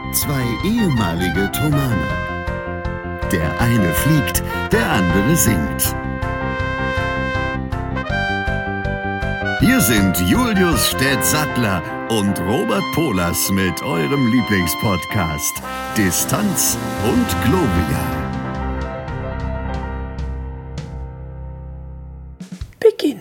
Zwei ehemalige Thomaner. Der eine fliegt, der andere singt. Hier sind Julius Städtsattler und Robert Polas mit eurem Lieblingspodcast Distanz und Globia. Beginne.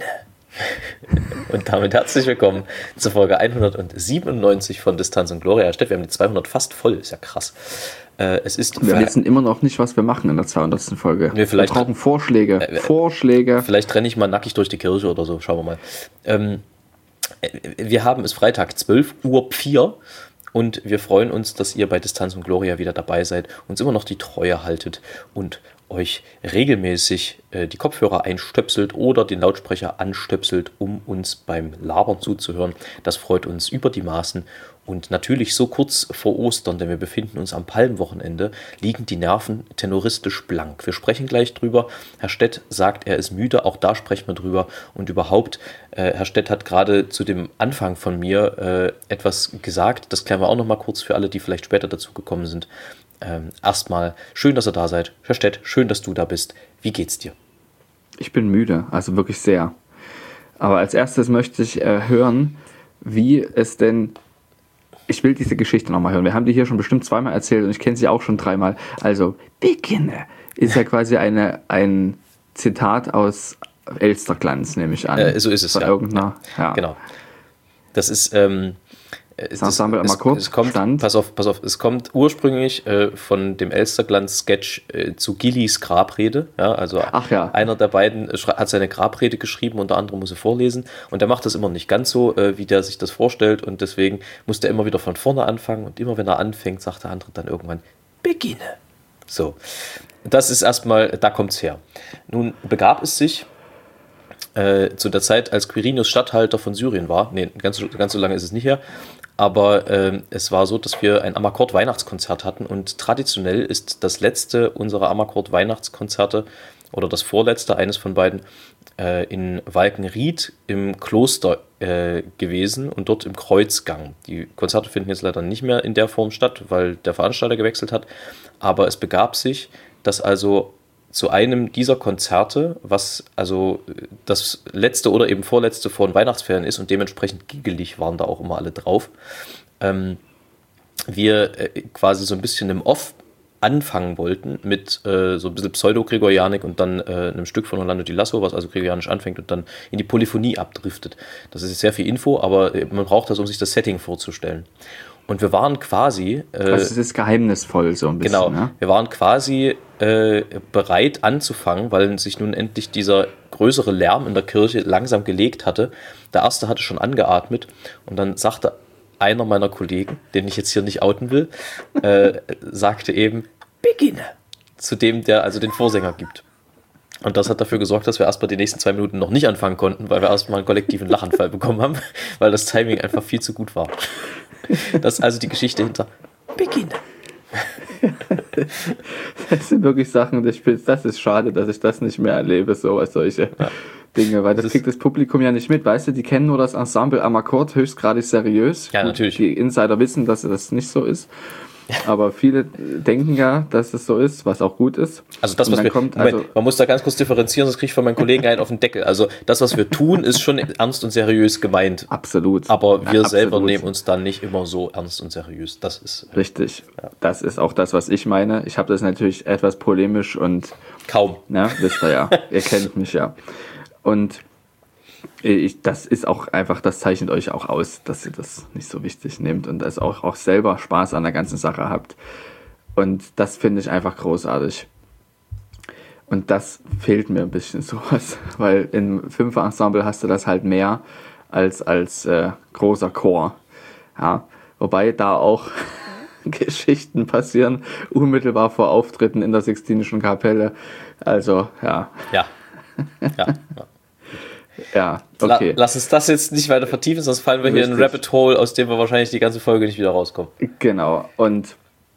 Und damit herzlich willkommen zur Folge 197 von Distanz und Gloria. Steff, wir haben die 200 fast voll, ist ja krass. Wir wissen immer noch nicht, was wir machen in der 200. Folge. Wir brauchen Vorschläge. Vielleicht renne ich mal nackig durch die Kirche oder so, schauen wir mal. Wir haben es Freitag, 12:04 Uhr und wir freuen uns, dass ihr bei Distanz und Gloria wieder dabei seid, uns immer noch die Treue haltet und euch regelmäßig die Kopfhörer einstöpselt oder den Lautsprecher anstöpselt, um uns beim Labern zuzuhören. Das freut uns über die Maßen. Und natürlich so kurz vor Ostern, denn wir befinden uns am Palmwochenende, liegen die Nerven tenoristisch blank. Wir sprechen gleich drüber. Herr Stett sagt, er ist müde, auch da sprechen wir drüber. Und überhaupt, Herr Stett hat gerade zu dem Anfang von mir etwas gesagt. Das klären wir auch noch mal kurz für alle, die vielleicht später dazu gekommen sind. Erstmal, schön, dass ihr da seid. Herr Stett, schön, dass du da bist. Wie geht's dir? Ich bin müde, also wirklich sehr. Aber als erstes möchte ich hören, wie es denn... Ich will diese Geschichte nochmal hören. Wir haben die hier schon bestimmt zweimal erzählt und ich kenne sie auch schon dreimal. Also, beginne ist ja quasi ein Zitat aus Elsterglanz, nehme ich an. So ist es, ja. Ja. Genau. Das ist... Das Ensemble Amakord stand. Pass auf, es kommt ursprünglich von dem Elsterglanz-Sketch zu Gillis Grabrede. Ja, also einer der beiden hat seine Grabrede geschrieben, unter anderem muss er vorlesen. Und der macht das immer nicht ganz so, wie der sich das vorstellt. Und deswegen muss der immer wieder von vorne anfangen. Und immer wenn er anfängt, sagt der andere dann irgendwann, beginne. So, das ist erstmal, da kommt es her. Nun begab es sich zu der Zeit, als Quirinius Statthalter von Syrien war. Nee, ganz so lange ist es nicht her. Aber es war so, dass wir ein Amakord-Weihnachtskonzert hatten und traditionell ist das letzte unserer Amakord-Weihnachtskonzerte oder das vorletzte, eines von beiden, in Walkenried im Kloster gewesen und dort im Kreuzgang. Die Konzerte finden jetzt leider nicht mehr in der Form statt, weil der Veranstalter gewechselt hat. Aber es begab sich, dass also zu einem dieser Konzerte, was also das letzte oder eben vorletzte vor den Weihnachtsferien ist und dementsprechend giggelig waren da auch immer alle drauf, wir quasi so ein bisschen im Off anfangen wollten mit so ein bisschen Pseudo-Gregorianik und dann einem Stück von Orlando Di Lasso, was also gregorianisch anfängt und dann in die Polyphonie abdriftet. Das ist jetzt sehr viel Info, aber man braucht das, um sich das Setting vorzustellen. Und wir waren quasi... also es ist geheimnisvoll so ein bisschen. Genau, ne? Wir waren quasi bereit anzufangen, weil sich nun endlich dieser größere Lärm in der Kirche langsam gelegt hatte. Der Erste hatte schon angeatmet und dann sagte einer meiner Kollegen, den ich jetzt hier nicht outen will, sagte eben, beginne, zu dem, der also den Vorsänger gibt. Und das hat dafür gesorgt, dass wir erstmal die nächsten 2 Minuten noch nicht anfangen konnten, weil wir erstmal einen kollektiven Lachanfall bekommen haben, weil das Timing einfach viel zu gut war. Das ist also die Geschichte hinter Beginne. Das sind wirklich Sachen, das ist schade, dass ich das nicht mehr erlebe, solche Dinge, weil das kriegt das Publikum ja nicht mit, weißt du, die kennen nur das Ensemble Amakord, höchstgradig seriös. Ja, natürlich. Die Insider wissen, dass das nicht so ist. Aber viele denken ja, dass es so ist, was auch gut ist. Also das, was man muss da ganz kurz differenzieren, sonst kriege ich von meinen Kollegen einen auf den Deckel. Also das, was wir tun, ist schon ernst und seriös gemeint. Absolut. Aber wir selber nehmen uns dann nicht immer so ernst und seriös. Das ist richtig. Ja. Das ist auch das, was ich meine. Ich habe das natürlich etwas polemisch und... Kaum. Na, wisst ihr ja. Ihr kennt mich ja. Und... das ist auch einfach, das zeichnet euch auch aus, dass ihr das nicht so wichtig nehmt und dass auch selber Spaß an der ganzen Sache habt. Und das finde ich einfach großartig. Und das fehlt mir ein bisschen sowas, weil im Fünfer-Ensemble hast du das halt mehr als großer Chor. Ja, wobei da auch Geschichten passieren, unmittelbar vor Auftritten in der Sixtinischen Kapelle. Also, ja. Ja. Ja, okay. Lass uns das jetzt nicht weiter vertiefen, sonst fallen wir hier in ein Rabbit Hole, aus dem wir wahrscheinlich die ganze Folge nicht wieder rauskommen. Genau. Und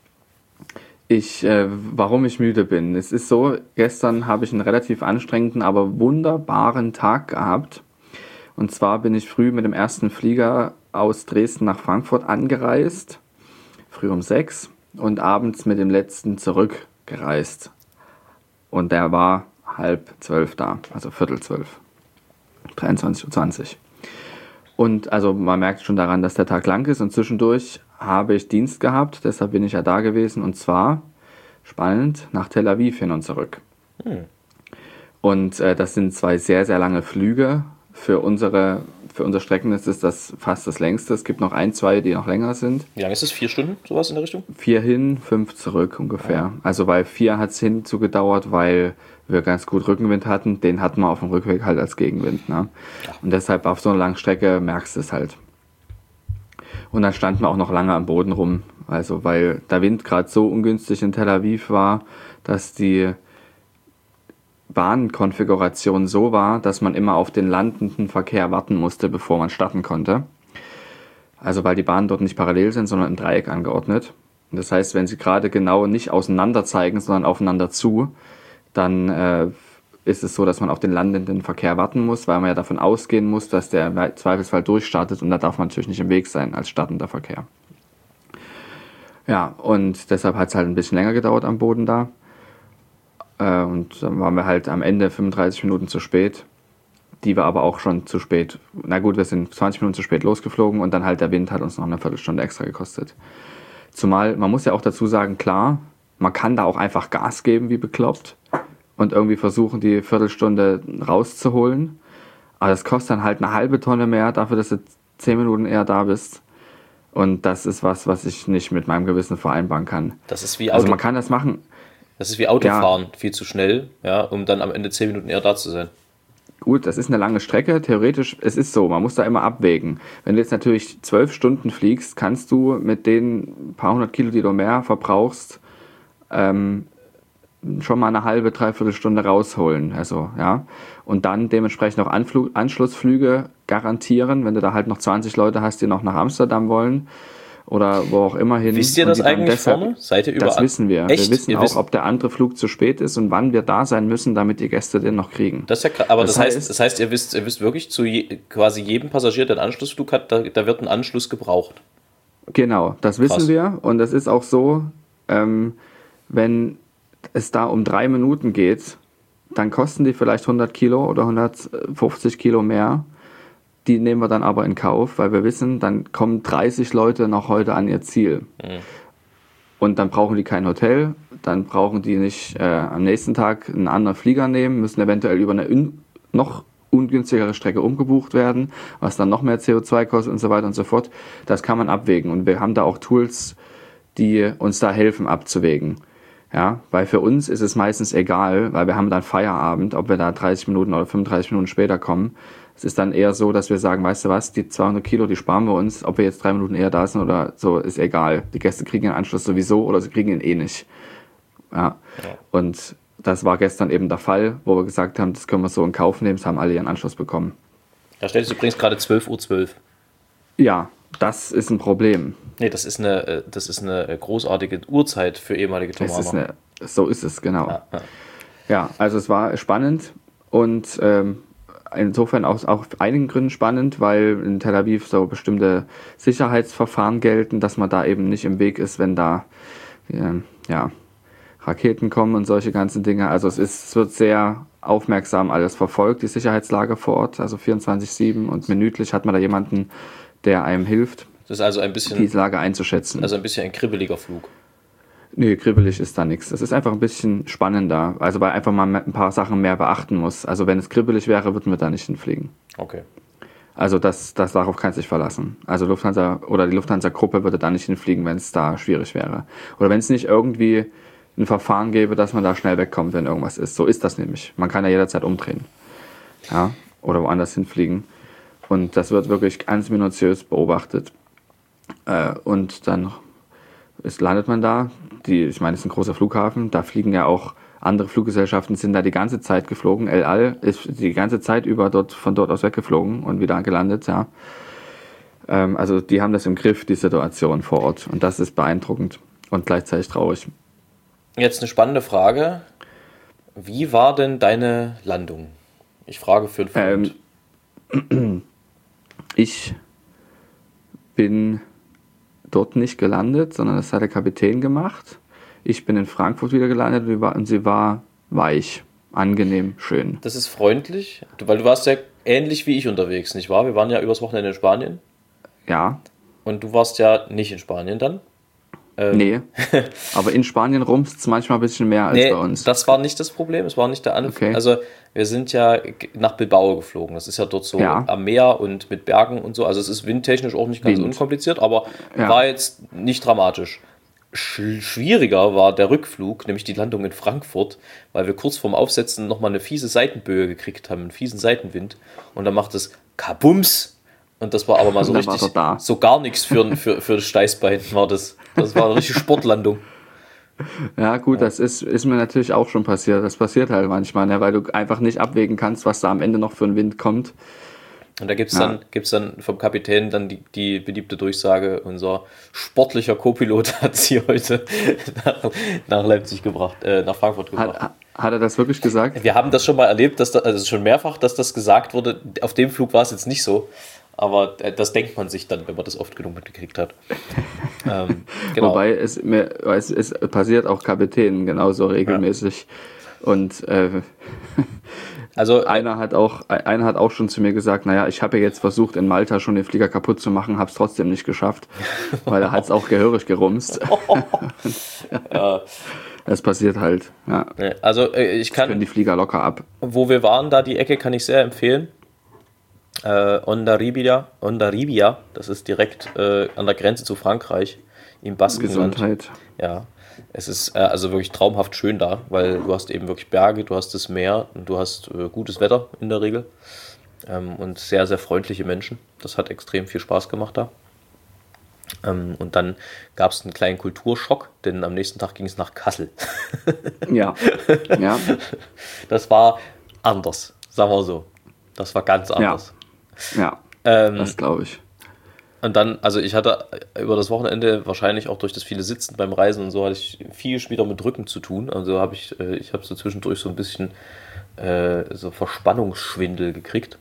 warum ich müde bin. Es ist so, gestern habe ich einen relativ anstrengenden, aber wunderbaren Tag gehabt. Und zwar bin ich früh mit dem ersten Flieger aus Dresden nach Frankfurt angereist. früh um 6 und abends mit dem letzten zurückgereist. Und der war 11:30 da, also 11:45. 23:20 Uhr. Und also man merkt schon daran, dass der Tag lang ist und zwischendurch habe ich Dienst gehabt, deshalb bin ich ja da gewesen und zwar, spannend, nach Tel Aviv hin und zurück. Und das sind 2 sehr, sehr lange Flüge. Für unser Strecken ist das fast das längste. Es gibt noch 1, 2, die noch länger sind. Wie lange ist es? 4 Stunden, sowas in der Richtung? 4 hin, 5 zurück ungefähr. Ja. Also bei 4 hat es hinzugedauert, weil wir ganz gut Rückenwind hatten. Den hatten wir auf dem Rückweg halt als Gegenwind. Ne? Ja. Und deshalb auf so einer langen Strecke merkst du es halt. Und dann standen wir auch noch lange am Boden rum. Also weil der Wind gerade so ungünstig in Tel Aviv war, dass die Bahnkonfiguration so war, dass man immer auf den landenden Verkehr warten musste, bevor man starten konnte. Also weil die Bahnen dort nicht parallel sind, sondern im Dreieck angeordnet. Und das heißt, wenn sie gerade genau nicht auseinander zeigen, sondern aufeinander zu, dann ist es so, dass man auf den landenden Verkehr warten muss, weil man ja davon ausgehen muss, dass der im Zweifelsfall durchstartet und da darf man natürlich nicht im Weg sein als startender Verkehr. Ja, und deshalb hat es halt ein bisschen länger gedauert am Boden da. Und dann waren wir halt am Ende 35 Minuten zu spät. Die war aber auch schon zu spät. Na gut, wir sind 20 Minuten zu spät losgeflogen und dann halt der Wind hat uns noch eine Viertelstunde extra gekostet. Zumal, man muss ja auch dazu sagen, klar, man kann da auch einfach Gas geben wie bekloppt und irgendwie versuchen, die Viertelstunde rauszuholen. Aber das kostet dann halt eine halbe Tonne mehr dafür, dass du 10 Minuten eher da bist. Und das ist was ich nicht mit meinem Gewissen vereinbaren kann. Das ist wie also man kann das machen. Das ist wie Autofahren, viel zu schnell, ja, um dann am Ende 10 Minuten eher da zu sein. Gut, das ist eine lange Strecke. Theoretisch, es ist so, man muss da immer abwägen. Wenn du jetzt natürlich 12 Stunden fliegst, kannst du mit den paar 100 Kilo, die du mehr verbrauchst, schon mal eine halbe, dreiviertel Stunde rausholen. Also, ja. Und dann dementsprechend auch Anschlussflüge garantieren, wenn du da halt noch 20 Leute hast, die noch nach Amsterdam wollen oder wo auch immer hin. Wisst ihr das eigentlich vorne? Seid ihr überall? Das wissen wir. Echt? Wir wissen auch, ob der andere Flug zu spät ist und wann wir da sein müssen, damit die Gäste den noch kriegen. Das ist ja krass. Aber das heißt, ihr wisst wirklich zu quasi jedem Passagier, der einen Anschlussflug hat, da wird ein Anschluss gebraucht. Genau, das wissen wir. Und das ist auch so, wenn es da um 3 Minuten geht, dann kosten die vielleicht 100 Kilo oder 150 Kilo mehr. Die nehmen wir dann aber in Kauf, weil wir wissen, dann kommen 30 Leute noch heute an ihr Ziel. Und dann brauchen die kein Hotel, dann brauchen die nicht am nächsten Tag einen anderen Flieger nehmen, müssen eventuell über eine noch ungünstigere Strecke umgebucht werden, was dann noch mehr CO2 kostet und so weiter und so fort. Das kann man abwägen und wir haben da auch Tools, die uns da helfen abzuwägen. Ja, weil für uns ist es meistens egal, weil wir haben dann Feierabend, ob wir da 30 Minuten oder 35 Minuten später kommen. Es ist dann eher so, dass wir sagen, weißt du was, die 200 Kilo, die sparen wir uns, ob wir jetzt 3 Minuten eher da sind oder so, ist egal. Die Gäste kriegen den Anschluss sowieso oder sie kriegen ihn eh nicht. Ja. Und das war gestern eben der Fall, wo wir gesagt haben, das können wir so in Kauf nehmen, es haben alle ihren Anschluss bekommen. Da steht es übrigens gerade 12:12 Uhr. Ja, das ist ein Problem. Nee, das ist eine großartige Uhrzeit für ehemalige Tomana. So ist es, genau. Ja, also es war spannend und insofern auch auf einigen Gründen spannend, weil in Tel Aviv so bestimmte Sicherheitsverfahren gelten, dass man da eben nicht im Weg ist, wenn da Raketen kommen und solche ganzen Dinge. Also es wird sehr aufmerksam alles verfolgt, die Sicherheitslage vor Ort, also 24/7 und minütlich hat man da jemanden, der einem hilft, das ist also ein bisschen, die Lage einzuschätzen. Also ein bisschen ein kribbeliger Flug. Nee, kribbelig ist da nichts. Das ist einfach ein bisschen spannender, also weil einfach mal ein paar Sachen mehr beachten muss. Also wenn es kribbelig wäre, würden wir da nicht hinfliegen. Okay. Also darauf kann sich verlassen. Also Lufthansa oder die Lufthansa-Gruppe würde da nicht hinfliegen, wenn es da schwierig wäre. Oder wenn es nicht irgendwie ein Verfahren gäbe, dass man da schnell wegkommt, wenn irgendwas ist. So ist das nämlich. Man kann ja jederzeit umdrehen. Ja, oder woanders hinfliegen. Und das wird wirklich ganz minutiös beobachtet. Und dann landet man da. Ich meine, es ist ein großer Flughafen. Da fliegen ja auch andere Fluggesellschaften, sind da die ganze Zeit geflogen. El Al ist die ganze Zeit über von dort aus weggeflogen und wieder gelandet. Ja. Also die haben das im Griff, die Situation vor Ort. Und das ist beeindruckend und gleichzeitig traurig. Jetzt eine spannende Frage. Wie war denn deine Landung? Ich frage für den Ich bin dort nicht gelandet, sondern das hat der Kapitän gemacht. Ich bin in Frankfurt wieder gelandet und sie war weich, angenehm, schön. Das ist freundlich, weil du warst ja ähnlich wie ich unterwegs, nicht wahr? Wir waren ja übers Wochenende in Spanien. Ja. Und du warst ja nicht in Spanien dann? Nee, aber in Spanien rumst es manchmal ein bisschen mehr als bei uns. Das war nicht das Problem, es war nicht der Anfang. Okay. Also wir sind ja nach Bilbao geflogen, das ist ja dort so am Meer und mit Bergen und so, also es ist windtechnisch auch nicht ganz unkompliziert, aber war jetzt nicht dramatisch. Schwieriger war der Rückflug, nämlich die Landung in Frankfurt, weil wir kurz vorm Aufsetzen nochmal eine fiese Seitenböe gekriegt haben, einen fiesen Seitenwind und dann macht es Kabums. Und das war aber mal so richtig, so gar nichts für das Steißbein war das. Das war eine richtige Sportlandung. Ja gut, das ist mir natürlich auch schon passiert. Das passiert halt manchmal, ne? Weil du einfach nicht abwägen kannst, was da am Ende noch für ein Wind kommt. Und da gibt's dann vom Kapitän dann die beliebte Durchsage, unser sportlicher Co-Pilot hat sie heute nach Leipzig gebracht, nach Frankfurt gebracht. Hat er das wirklich gesagt? Wir haben das schon mal erlebt, also schon mehrfach, dass das gesagt wurde. Auf dem Flug war es jetzt nicht so. Aber das denkt man sich dann, wenn man das oft genug mitgekriegt hat. Genau. Wobei es passiert auch Kapitänen genauso regelmäßig. Ja. Und also einer hat auch schon zu mir gesagt, naja, ich habe ja jetzt versucht, in Malta schon den Flieger kaputt zu machen, habe es trotzdem nicht geschafft, weil er hat es auch gehörig gerumst. Ja. Das passiert halt. Ja. Also das können die Flieger locker ab. Wo wir waren, da die Ecke kann ich sehr empfehlen. Hondarribia, das ist direkt an der Grenze zu Frankreich, im Baskenland. Gesundheit. Ja, es ist also wirklich traumhaft schön da, weil du hast eben wirklich Berge, du hast das Meer und du hast gutes Wetter in der Regel und sehr, sehr freundliche Menschen. Das hat extrem viel Spaß gemacht da. Und dann gab es einen kleinen Kulturschock, denn am nächsten Tag ging es nach Kassel. Ja. Das war anders, sagen wir so. Das war ganz anders. Ja, das glaube ich. Und dann, also ich hatte über das Wochenende wahrscheinlich auch durch das viele Sitzen beim Reisen und so, hatte ich viel wieder mit Rücken zu tun. Also ich habe so zwischendurch so ein bisschen so Verspannungsschwindel gekriegt,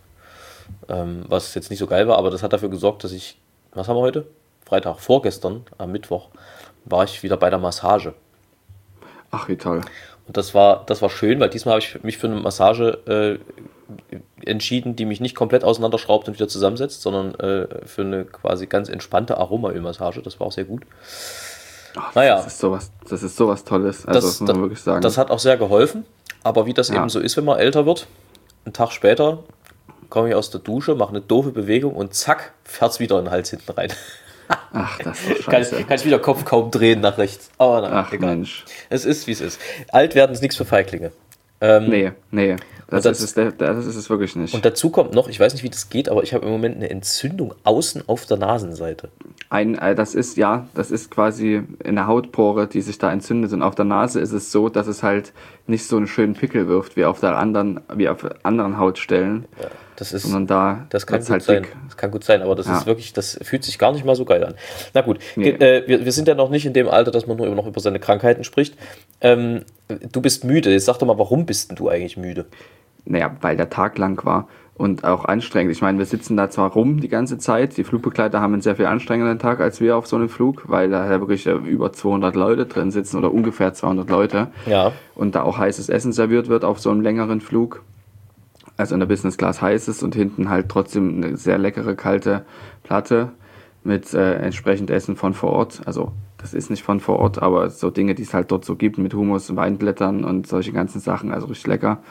was jetzt nicht so geil war, aber das hat dafür gesorgt, dass ich, was haben wir heute? Freitag, vorgestern, am Mittwoch, war ich wieder bei der Massage. Ach, wie toll. Und das war schön, weil diesmal habe ich mich für eine Massage entschieden, die mich nicht komplett auseinanderschraubt und wieder zusammensetzt, sondern für eine quasi ganz entspannte Aromaölmassage. Das war auch sehr gut. Ach, das ist sowas Tolles. Also, das muss man wirklich sagen. Das hat auch sehr geholfen, aber wie das eben so ist, wenn man älter wird, einen Tag später komme ich aus der Dusche, mache eine doofe Bewegung und zack, fährt's wieder in den Hals hinten rein. Ach, das ist scheiße. Kann ich wieder Kopf kaum drehen nach rechts. Aber nein, ach, egal. Mensch. Es ist, wie es ist. Alt werden ist nichts für Feiglinge. Nee. Das ist es wirklich nicht. Und dazu kommt noch, ich weiß nicht, wie das geht, aber ich habe im Moment eine Entzündung außen auf der Nasenseite. Das ist quasi eine Hautpore, die sich da entzündet. Und auf der Nase ist es so, dass es halt nicht so einen schönen Pickel wirft wie auf anderen Hautstellen. Ja, das kann gut sein. Das kann gut sein, aber das ist wirklich, das fühlt sich gar nicht mal so geil an. Na gut, wir sind ja noch nicht in dem Alter, dass man nur noch über seine Krankheiten spricht. Du bist müde. Jetzt sag doch mal, warum bist denn du eigentlich müde? Naja, weil der Tag lang war und auch anstrengend. Ich meine, wir sitzen da zwar rum die ganze Zeit, die Flugbegleiter haben einen sehr viel anstrengenden Tag als wir auf so einem Flug, weil da wirklich über 200 Leute drin sitzen oder ungefähr 200 Leute. Ja. Und da auch heißes Essen serviert wird auf so einem längeren Flug. Also in der Business Class heißes und hinten halt trotzdem eine sehr leckere kalte Platte mit entsprechend Essen von vor Ort. Also das ist nicht von vor Ort, aber so Dinge, die es halt dort so gibt mit Hummus, Weinblättern und solche ganzen Sachen, also richtig lecker.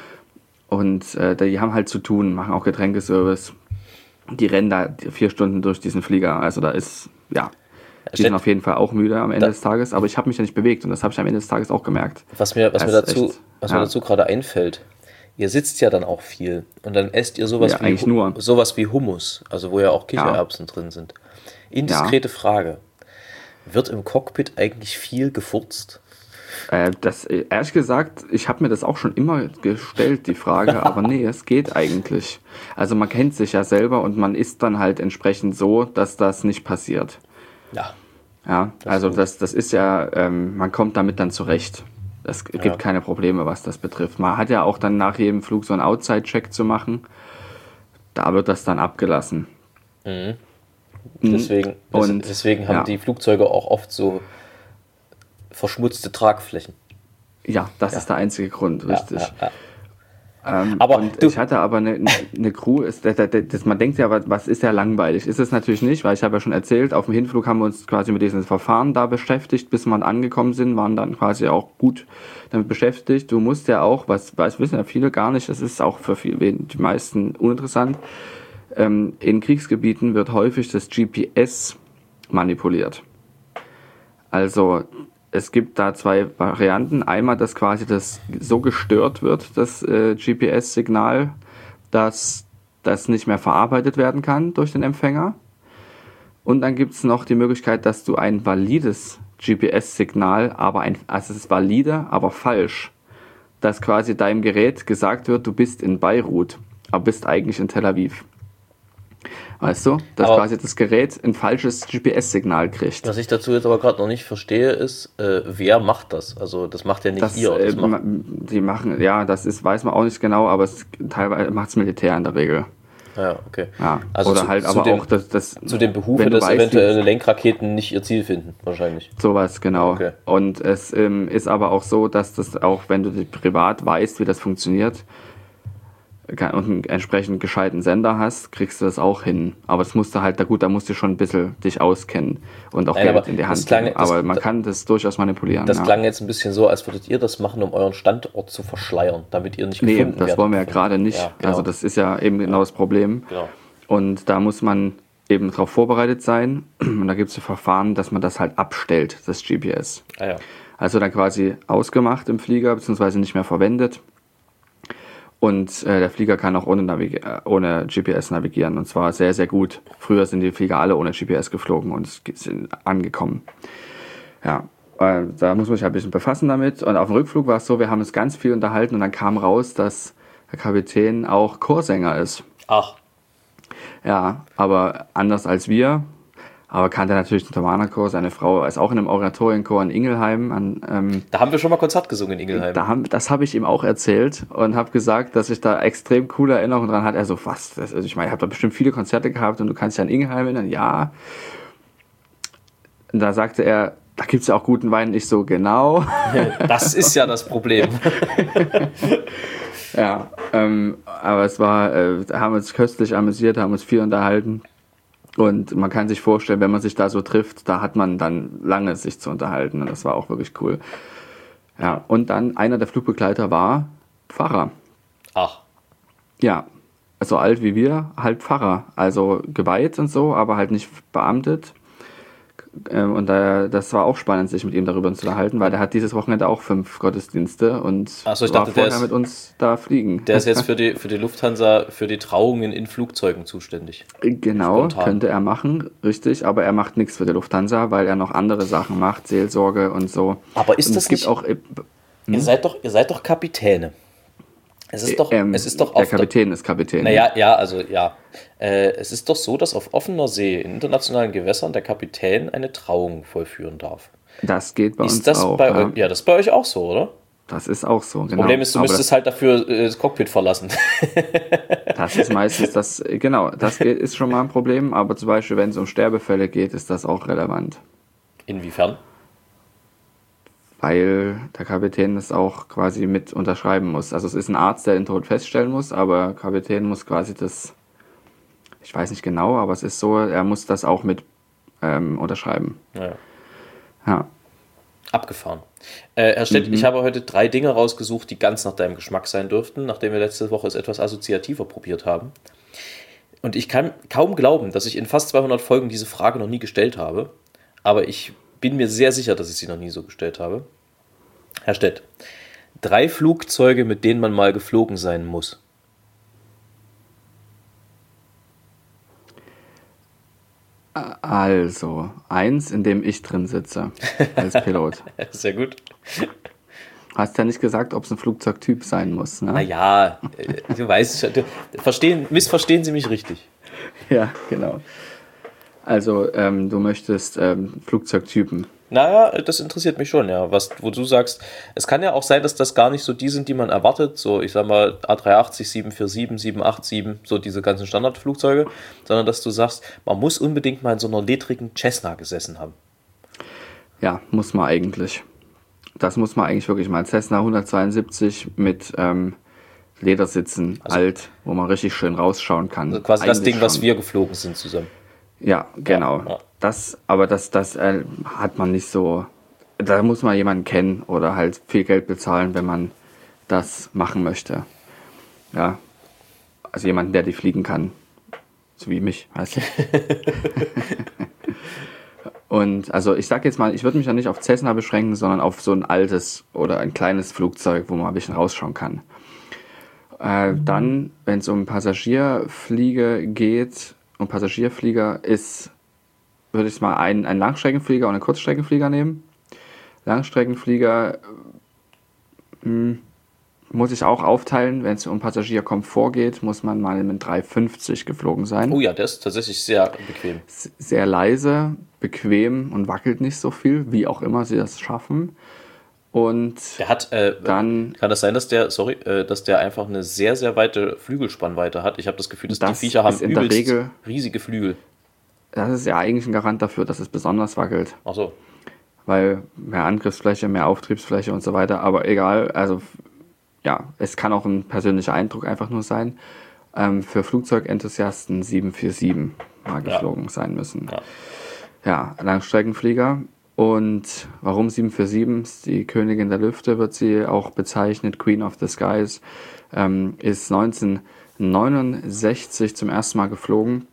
Und die haben halt zu tun, machen auch Getränkeservice. Die rennen da 4 Stunden durch diesen Flieger. Also da ist, die sind auf jeden Fall auch müde am Ende des Tages. Aber ich habe mich ja nicht bewegt und das habe ich am Ende des Tages auch gemerkt. Was mir dazu gerade einfällt, ihr sitzt ja dann auch viel und dann esst ihr sowas wie Hummus, also wo ja auch Kichererbsen drin sind. Indiskrete Frage. Wird im Cockpit eigentlich viel gefurzt? Ehrlich gesagt, ich habe mir das auch schon immer gestellt, die Frage, aber nee, es geht eigentlich. Also man kennt sich ja selber und man isst dann halt entsprechend so, dass das nicht passiert. Ja, also das ist ja, man kommt damit dann zurecht. Es gibt keine Probleme, was das betrifft. Man hat ja auch dann nach jedem Flug so einen Outside-Check zu machen. Da wird das dann abgelassen. Mhm. Deswegen haben die Flugzeuge auch oft so verschmutzte Tragflächen. Ja, das ist der einzige Grund, richtig. Aber ich hatte aber eine Crew, man denkt ja, was ist ja langweilig? Ist es natürlich nicht, weil ich habe ja schon erzählt, auf dem Hinflug haben wir uns quasi mit diesem Verfahren da beschäftigt, bis wir angekommen sind, waren dann quasi auch gut damit beschäftigt. Du musst ja auch, was wissen ja viele gar nicht, das ist auch für die meisten uninteressant, in Kriegsgebieten wird häufig das GPS manipuliert. Also es gibt da zwei Varianten. Einmal, dass quasi das so gestört wird, das GPS-Signal, dass das nicht mehr verarbeitet werden kann durch den Empfänger. Und dann gibt es noch die Möglichkeit, dass du ein valides GPS-Signal, es ist valide, aber falsch, dass quasi deinem Gerät gesagt wird, du bist in Beirut, aber bist eigentlich in Tel Aviv. Weißt du, dass quasi das Gerät ein falsches GPS-Signal kriegt. Was ich dazu jetzt aber gerade noch nicht verstehe, ist, wer macht das? Also das macht ja nicht ihr. Die machen, weiß man auch nicht genau, aber teilweise macht es Militär in der Regel. Ja, okay. Ja, also oder halt aber auch das zu dem Behufe, dass eventuell Lenkraketen nicht ihr Ziel finden, wahrscheinlich. Sowas, genau. Okay. Und es ist aber auch so, dass das auch, wenn du privat weißt, wie das funktioniert, und einen entsprechend gescheiten Sender hast, kriegst du das auch hin. Aber es musst du halt, da musst du schon ein bisschen dich auskennen und auch Geld in die Hand nehmen. Aber man kann das durchaus manipulieren. Das klang jetzt ein bisschen so, als würdet ihr das machen, um euren Standort zu verschleiern, damit ihr nicht gefunden werdet. Nee, das wollen wir ja gerade nicht. Ja, genau. Also das ist ja eben genau das Problem. Genau. Und da muss man eben darauf vorbereitet sein. Und da gibt es ein Verfahren, dass man das halt abstellt, das GPS. Also dann quasi ausgemacht im Flieger, beziehungsweise nicht mehr verwendet. Und der Flieger kann auch ohne GPS navigieren. Und zwar sehr, sehr gut. Früher sind die Flieger alle ohne GPS geflogen und sind angekommen. Ja, da muss man sich ein bisschen befassen damit. Und auf dem Rückflug war es so, wir haben uns ganz viel unterhalten und dann kam raus, dass der Kapitän auch Chorsänger ist. Ach. Ja, aber anders als wir. Aber kannte natürlich den Thomanerchor, seine Frau ist auch in einem Oratorienchor in Ingelheim. Da haben wir schon mal Konzert gesungen in Ingelheim. Das habe ich ihm auch erzählt und habe gesagt, dass ich da extrem coole Erinnerungen dran hatte. Er so, was? Also ich meine, ich habe da bestimmt viele Konzerte gehabt und du kannst dich an Ingelheim erinnern. Ja. Und da sagte er, da gibt es ja auch guten Wein. Ich so, genau. Das ist ja das Problem. Ja, aber es war, da haben wir uns köstlich amüsiert, haben uns viel unterhalten. Und man kann sich vorstellen, wenn man sich da so trifft, da hat man dann lange sich zu unterhalten. Und das war auch wirklich cool. Ja, und dann einer der Flugbegleiter war Pfarrer. Ach. Ja, so alt wie wir, halt Pfarrer. Also geweiht und so, aber halt nicht beamtet. Und das war auch spannend, sich mit ihm darüber zu unterhalten, weil der hat dieses Wochenende auch 5 Gottesdienste und war vorher mit uns da fliegen. Der ist jetzt für die Lufthansa, für die Trauungen in Flugzeugen zuständig. Genau, spontan. Könnte er machen, richtig, aber er macht nichts für die Lufthansa, weil er noch andere Sachen macht, Seelsorge und so. Aber ist und das nicht... Auch, ihr seid doch Kapitäne. Es ist doch der Kapitän ist Kapitän. Es ist doch so, dass auf offener See in internationalen Gewässern der Kapitän eine Trauung vollführen darf. Das geht bei uns auch. Das ist bei euch auch so, oder? Das ist auch so, genau. Das Problem ist, du müsstest halt dafür das Cockpit verlassen. Das ist meistens das ist schon mal ein Problem, aber zum Beispiel, wenn es um Sterbefälle geht, ist das auch relevant. Inwiefern? Weil der Kapitän das auch quasi mit unterschreiben muss. Also es ist ein Arzt, der den Tod feststellen muss, aber der Kapitän muss quasi das, ich weiß nicht genau, aber es ist so, er muss das auch mit unterschreiben. Ja. Abgefahren. Herr Stett, ich habe heute 3 Dinge rausgesucht, die ganz nach deinem Geschmack sein dürften, nachdem wir letzte Woche es etwas assoziativer probiert haben. Und ich kann kaum glauben, dass ich in fast 200 Folgen diese Frage noch nie gestellt habe, aber ich bin mir sehr sicher, dass ich sie noch nie so gestellt habe. Herr Stett, 3 Flugzeuge, mit denen man mal geflogen sein muss. Also, 1, in dem ich drin sitze, als Pilot. Sehr gut. Hast ja nicht gesagt, ob es ein Flugzeugtyp sein muss, ne? Naja, du weißt, missverstehen Sie mich richtig. Ja, genau. Also, du möchtest Flugzeugtypen. Naja, das interessiert mich schon, ja. Wo du sagst, es kann ja auch sein, dass das gar nicht so die sind, die man erwartet. So, ich sag mal, A380, 747, 787, so diese ganzen Standardflugzeuge. Sondern dass du sagst, man muss unbedingt mal in so einer ledrigen Cessna gesessen haben. Ja, muss man eigentlich. Das muss man eigentlich wirklich mal. Cessna 172 mit Ledersitzen, also, alt, wo man richtig schön rausschauen kann. Also quasi eigentlich das Ding, schon. Was wir geflogen sind zusammen. Ja, genau. Ja. Das hat man nicht so. Da muss man jemanden kennen oder halt viel Geld bezahlen, wenn man das machen möchte. Ja. Also jemanden, der die fliegen kann. So wie mich, weißt du. Und also ich sag jetzt mal, ich würde mich ja nicht auf Cessna beschränken, sondern auf so ein altes oder ein kleines Flugzeug, wo man ein bisschen rausschauen kann. Dann, wenn es um Passagierflieger geht, würde ich mal einen Langstreckenflieger und einen Kurzstreckenflieger nehmen. Langstreckenflieger muss ich auch aufteilen. Wenn es um Passagierkomfort geht, muss man mal mit 350 geflogen sein. Oh ja, der ist tatsächlich sehr bequem. Sehr leise, bequem und wackelt nicht so viel, wie auch immer sie das schaffen. Und der hat, dann kann das sein, dass der einfach eine sehr, sehr weite Flügelspannweite hat? Ich habe das Gefühl, dass die Viecher haben in der Regel riesige Flügel. Das ist ja eigentlich ein Garant dafür, dass es besonders wackelt. Ach so. Weil mehr Angriffsfläche, mehr Auftriebsfläche und so weiter. Aber egal, also ja, es kann auch ein persönlicher Eindruck einfach nur sein. Für Flugzeugenthusiasten 747 mal geflogen sein müssen. Ja, Langstreckenflieger. Und warum 747? Die Königin der Lüfte wird sie auch bezeichnet, Queen of the Skies, ist 1969 zum ersten Mal geflogen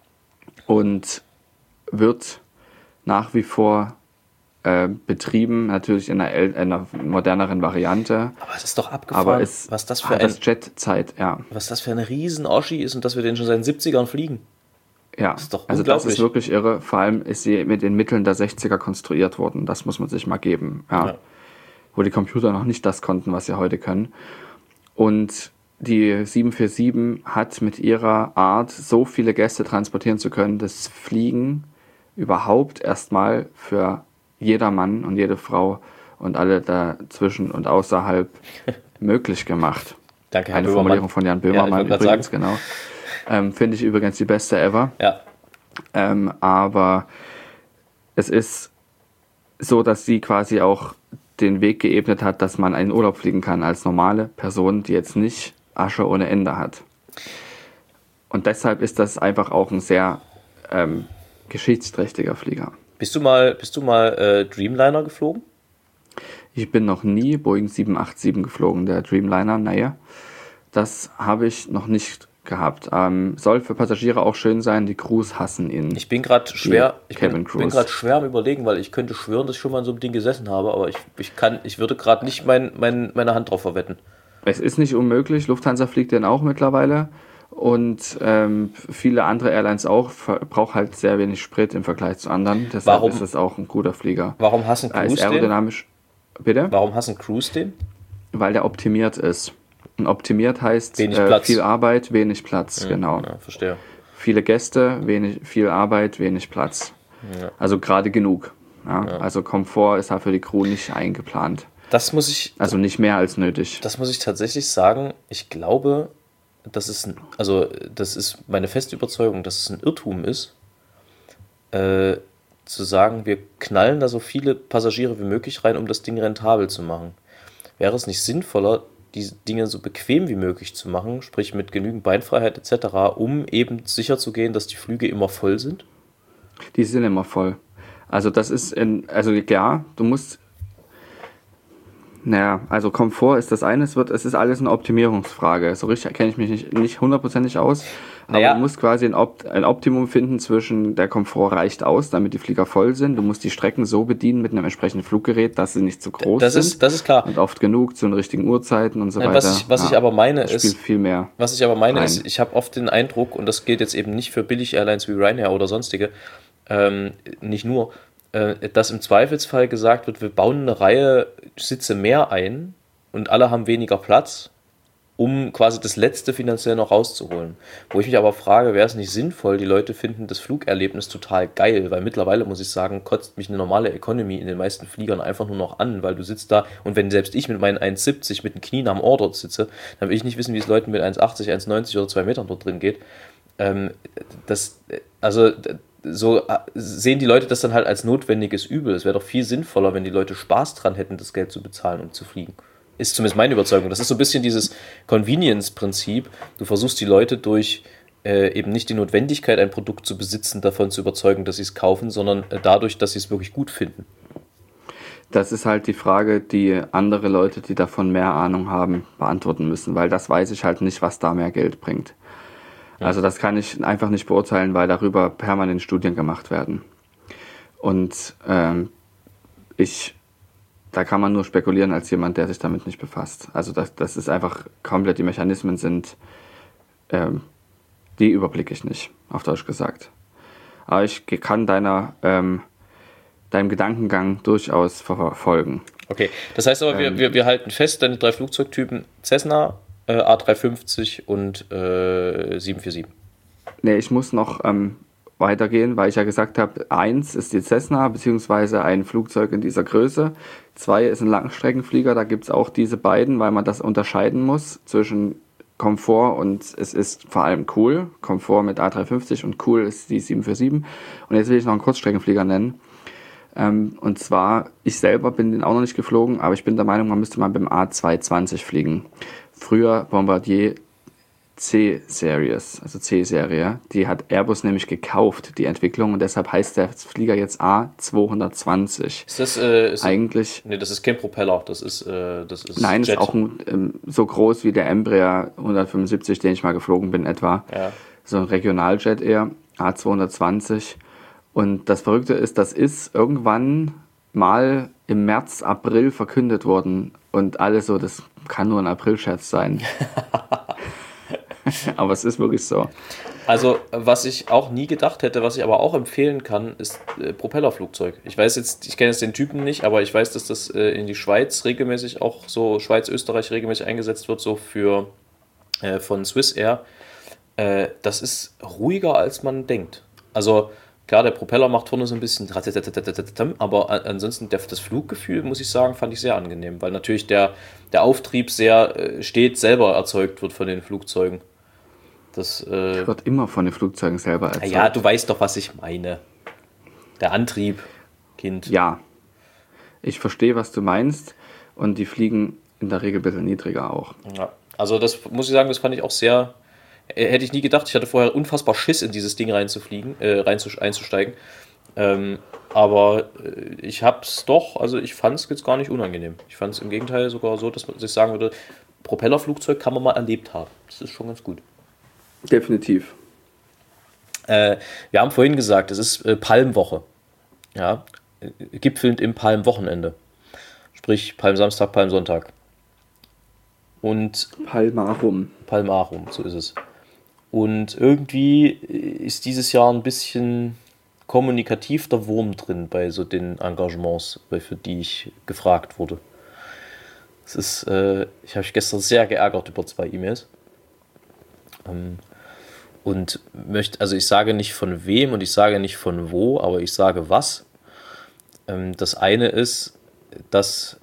und wird nach wie vor betrieben, natürlich in einer moderneren Variante. Aber es ist doch abgefahren, was das für das Jetzeit, ja. Was das für eine riesen Oschi ist und dass wir den schon seit den 70ern fliegen. Ja, das ist doch also das ist wirklich irre. Vor allem ist sie mit den Mitteln der 60er konstruiert worden. Das muss man sich mal geben. Ja. Wo die Computer noch nicht das konnten, was sie heute können. Und die 747 hat mit ihrer Art, so viele Gäste transportieren zu können, das Fliegen überhaupt erstmal für jedermann und jede Frau und alle dazwischen und außerhalb möglich gemacht. Danke, Herr Eine Böhmermann. Formulierung von Jan Böhmermann übrigens, genau. Finde ich übrigens die beste ever. Ja. Aber es ist so, dass sie quasi auch den Weg geebnet hat, dass man einen Urlaub fliegen kann als normale Person, die jetzt nicht Asche ohne Ende hat. Und deshalb ist das einfach auch ein sehr geschichtsträchtiger Flieger. Bist du mal Dreamliner geflogen? Ich bin noch nie Boeing 787 geflogen, der Dreamliner, naja. Das habe ich noch nicht gehabt. Soll für Passagiere auch schön sein, die Crews hassen ihn. Ich bin gerade schwer am Überlegen, weil ich könnte schwören, dass ich schon mal in so einem Ding gesessen habe, aber ich würde gerade nicht meine Hand drauf verwetten. Es ist nicht unmöglich, Lufthansa fliegt den auch mittlerweile und viele andere Airlines auch, braucht halt sehr wenig Sprit im Vergleich zu anderen, deshalb ist es auch ein guter Flieger. Warum hassen Crews den? Aerodynamisch. Bitte? Warum hassen Crews den? Weil der optimiert ist. Und optimiert heißt viel Arbeit, wenig Platz, genau. Ja, verstehe. Viele Gäste, viel Arbeit, wenig Platz. Ja. Also gerade genug. Ja? Ja. Also Komfort ist halt für die Crew nicht eingeplant. Also nicht mehr als nötig. Das muss ich tatsächlich sagen. Ich glaube, das ist meine feste Überzeugung, dass es ein Irrtum ist, zu sagen, wir knallen da so viele Passagiere wie möglich rein, um das Ding rentabel zu machen. Wäre es nicht sinnvoller, die Dinge so bequem wie möglich zu machen, sprich mit genügend Beinfreiheit etc., um eben sicherzugehen, dass die Flüge immer voll sind? Die sind immer voll. Also das ist, du musst, also Komfort ist das eine, es ist alles eine Optimierungsfrage. So richtig kenne ich mich nicht hundertprozentig aus, aber du musst quasi ein Optimum finden zwischen, der Komfort reicht aus, damit die Flieger voll sind. Du musst die Strecken so bedienen mit einem entsprechenden Fluggerät, dass sie nicht zu groß sind. Das ist klar. Und oft genug zu den richtigen Uhrzeiten und so weiter. Was ich aber meine ist, ich habe oft den Eindruck, und das gilt jetzt eben nicht für Billig-Airlines wie Ryanair oder sonstige, nicht nur, dass im Zweifelsfall gesagt wird, wir bauen eine Reihe Sitze mehr ein und alle haben weniger Platz, um quasi das Letzte finanziell noch rauszuholen. Wo ich mich aber frage, wäre es nicht sinnvoll, die Leute finden das Flugerlebnis total geil, weil mittlerweile, muss ich sagen, kotzt mich eine normale Economy in den meisten Fliegern einfach nur noch an, weil du sitzt da und wenn selbst ich mit meinen 1,70 mit den Knien am Ohr dort sitze, dann will ich nicht wissen, wie es Leuten mit 1,80, 1,90 oder 2 Metern dort drin geht. So sehen die Leute das dann halt als notwendiges Übel. Es wäre doch viel sinnvoller, wenn die Leute Spaß dran hätten, das Geld zu bezahlen, um zu fliegen. Ist zumindest meine Überzeugung. Das ist so ein bisschen dieses Convenience-Prinzip. Du versuchst die Leute durch eben nicht die Notwendigkeit, ein Produkt zu besitzen, davon zu überzeugen, dass sie es kaufen, sondern dadurch, dass sie es wirklich gut finden. Das ist halt die Frage, die andere Leute, die davon mehr Ahnung haben, beantworten müssen, weil das weiß ich halt nicht, was da mehr Geld bringt. Ja. Also das kann ich einfach nicht beurteilen, weil darüber permanent Studien gemacht werden. Und da kann man nur spekulieren als jemand, der sich damit nicht befasst. Also das ist einfach komplett, die Mechanismen sind, die überblicke ich nicht, auf Deutsch gesagt. Aber ich kann deinem Gedankengang durchaus verfolgen. Okay, das heißt aber, wir halten fest, deine 3 Flugzeugtypen Cessna, A350 und 747. Nee, ich muss noch weitergehen, weil ich ja gesagt habe, 1 ist die Cessna, beziehungsweise ein Flugzeug in dieser Größe. 2 ist ein Langstreckenflieger, da gibt es auch diese beiden, weil man das unterscheiden muss zwischen Komfort und es ist vor allem cool. Komfort mit A350 und cool ist die 747. Und jetzt will ich noch einen Kurzstreckenflieger nennen. Und zwar, ich selber bin den auch noch nicht geflogen, aber ich bin der Meinung, man müsste mal beim A220 fliegen. Früher Bombardier C-Series, also C-Serie, die hat Airbus nämlich gekauft, die Entwicklung, und deshalb heißt der Flieger jetzt A220. Ist das eigentlich? Nee, das ist kein Propeller, das ist nein, Jet. Ist auch so groß wie der Embraer 175, den ich mal geflogen bin etwa. Ja. So ein Regionaljet eher, A220. Und das Verrückte ist, das ist irgendwann mal im März, April verkündet worden und alle so, das kann nur ein Aprilscherz sein. Aber es ist wirklich so. Also, was ich auch nie gedacht hätte, was ich aber auch empfehlen kann, ist Propellerflugzeug. Ich kenne jetzt den Typen nicht, aber ich weiß, dass das in die Schweiz regelmäßig auch so, Schweiz, Österreich regelmäßig eingesetzt wird, so für von Swissair. Das ist ruhiger, als man denkt. Also, klar, der Propeller macht vorne so ein bisschen, aber ansonsten das Fluggefühl, muss ich sagen, fand ich sehr angenehm, weil natürlich der Auftrieb sehr stets selber erzeugt wird von den Flugzeugen. Das wird immer von den Flugzeugen selber erzeugt. Ja, du weißt doch, was ich meine. Der Antrieb, Kind. Ja, ich verstehe, was du meinst, und die fliegen in der Regel ein bisschen niedriger auch. Ja, also das muss ich sagen, das fand ich auch sehr... Hätte ich nie gedacht. Ich hatte vorher unfassbar Schiss, in dieses Ding einzusteigen. Aber ich hab's doch, also ich fand es jetzt gar nicht unangenehm. Ich fand es im Gegenteil sogar so, dass ich sagen würde, Propellerflugzeug kann man mal erlebt haben. Das ist schon ganz gut. Definitiv. Wir haben vorhin gesagt, es ist Palmwoche. Ja, gipfelnd im Palmwochenende. Sprich Palmsamstag, Palmsonntag. Und Palmarum, so ist es. Und irgendwie ist dieses Jahr ein bisschen kommunikativ der Wurm drin bei so den Engagements, für die ich gefragt wurde. Ich habe mich gestern sehr geärgert über 2 E-Mails. Und ich sage nicht von wem und ich sage nicht von wo, aber ich sage was. Das eine ist, dass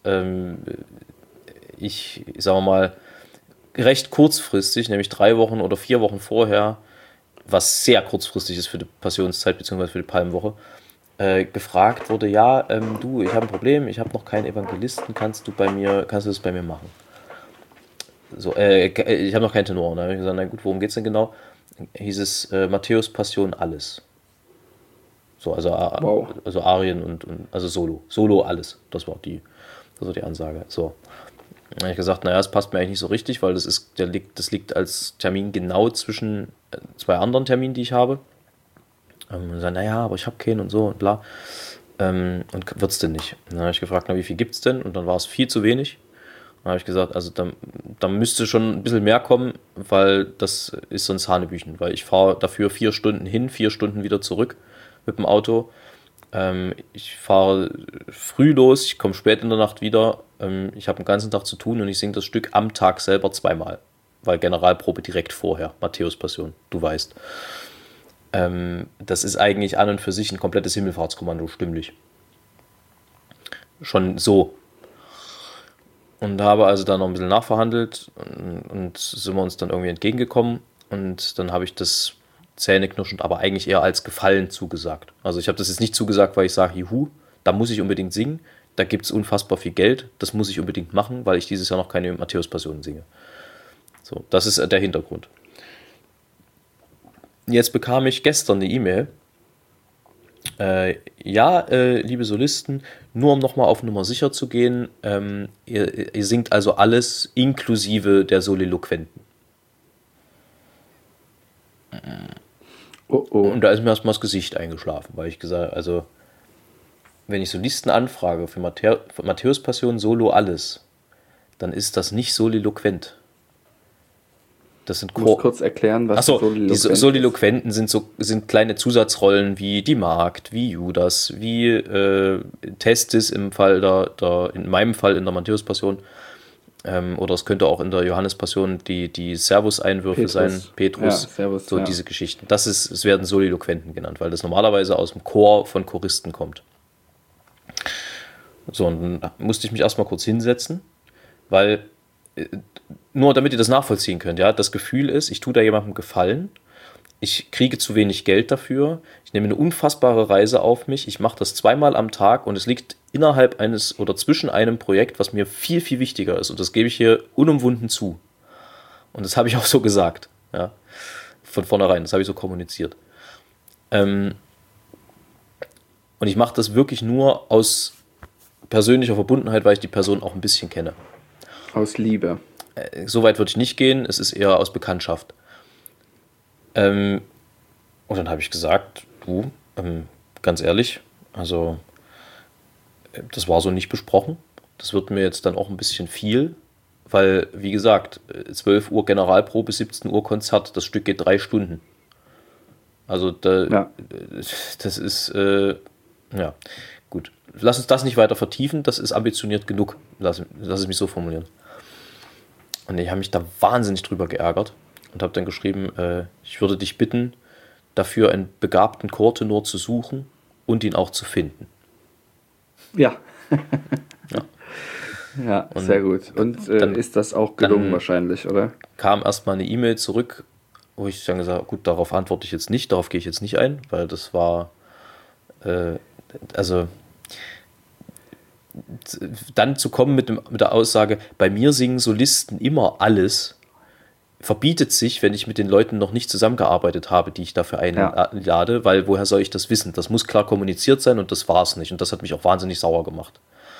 ich sage mal, recht kurzfristig, nämlich 3 Wochen oder 4 Wochen vorher, was sehr kurzfristig ist für die Passionszeit bzw. für die Palmwoche, gefragt wurde, ja, du, ich habe ein Problem, ich habe noch keinen Evangelisten, kannst du das bei mir machen? So, ich habe noch keinen Tenor. Und dann habe ich gesagt, na gut, worum geht es denn genau? Hieß es Matthäus Passion alles. So, also Arien und also Solo alles. Das war die Ansage. So. Dann habe ich gesagt, naja, es passt mir eigentlich nicht so richtig, weil das liegt als Termin genau zwischen 2 anderen Terminen, die ich habe. Und dann sagen, naja, aber ich habe keinen und so und bla. Und wird's denn nicht? Und dann habe ich gefragt, na, wie viel gibt's denn? Und dann war es viel zu wenig. Dann habe ich gesagt, also da müsste schon ein bisschen mehr kommen, weil das ist sonst Hanebüchen. Weil ich fahre dafür 4 Stunden hin, 4 Stunden wieder zurück mit dem Auto. Ich fahre früh los, ich komme spät in der Nacht wieder. Ich habe den ganzen Tag zu tun und ich singe das Stück am Tag selber 2-mal. weil Generalprobe direkt vorher, Matthäus-Passion, du weißt. Das ist eigentlich an und für sich ein komplettes Himmelfahrtskommando, stimmlich. Schon so. Und habe also da noch ein bisschen nachverhandelt und sind wir uns dann irgendwie entgegengekommen. Und dann habe ich das zähneknirschend, aber eigentlich eher als Gefallen zugesagt. Also ich habe das jetzt nicht zugesagt, weil ich sage, juhu, da muss ich unbedingt singen. Da gibt es unfassbar viel Geld. Das muss ich unbedingt machen, weil ich dieses Jahr noch keine Matthäus-Passionen singe. So, das ist der Hintergrund. Jetzt bekam ich gestern eine E-Mail. Liebe Solisten, nur um nochmal auf Nummer sicher zu gehen, ihr singt also alles inklusive der Soliloquenten. Oh. Und da ist mir erstmal das Gesicht eingeschlafen, weil ich gesagt, also wenn ich Solisten anfrage für Matthäus-Passion Solo alles, dann ist das nicht soliloquent. Das sind kurz erklären, was die Soliloquenten sind kleine Zusatzrollen wie die Magd, wie Judas, wie Testis im Fall in meinem Fall in der Matthäus-Passion, oder es könnte auch in der Johannes-Passion die Servus-Einwürfe sein, Petrus, diese Geschichten. Es werden Soliloquenten genannt, weil das normalerweise aus dem Chor von Choristen kommt. So, und dann musste ich mich erstmal kurz hinsetzen, weil nur damit ihr das nachvollziehen könnt, ja, das Gefühl ist, ich tue da jemandem Gefallen, ich kriege zu wenig Geld dafür, ich nehme eine unfassbare Reise auf mich, ich mache das 2-mal am Tag und es liegt innerhalb eines oder zwischen einem Projekt, was mir viel, viel wichtiger ist und das gebe ich hier unumwunden zu. Und das habe ich auch so gesagt, ja, von vornherein, das habe ich so kommuniziert. Und ich mache das wirklich nur aus persönlicher Verbundenheit, weil ich die Person auch ein bisschen kenne. Aus Liebe. So weit würde ich nicht gehen, es ist eher aus Bekanntschaft. Und dann habe ich gesagt, du, ganz ehrlich, also das war so nicht besprochen. Das wird mir jetzt dann auch ein bisschen viel, weil, wie gesagt, 12 Uhr Generalprobe, 17 Uhr Konzert, das Stück geht 3 Stunden. Also das ist, gut. Lass uns das nicht weiter vertiefen, das ist ambitioniert genug, lass es mich so formulieren. Und ich habe mich da wahnsinnig drüber geärgert und habe dann geschrieben, ich würde dich bitten, dafür einen begabten Chortenor zu suchen und ihn auch zu finden. Ja. Ja, sehr gut. Und dann ist das auch gelungen wahrscheinlich, oder? Kam erstmal eine E-Mail zurück, wo ich dann gesagt habe, gut, darauf antworte ich jetzt nicht, darauf gehe ich jetzt nicht ein, weil das war, dann zu kommen mit der Aussage, bei mir singen Solisten immer alles, verbietet sich, wenn ich mit den Leuten noch nicht zusammengearbeitet habe, die ich dafür einlade, weil woher soll ich das wissen? Das muss klar kommuniziert sein und das war es nicht. Und das hat mich auch wahnsinnig sauer gemacht.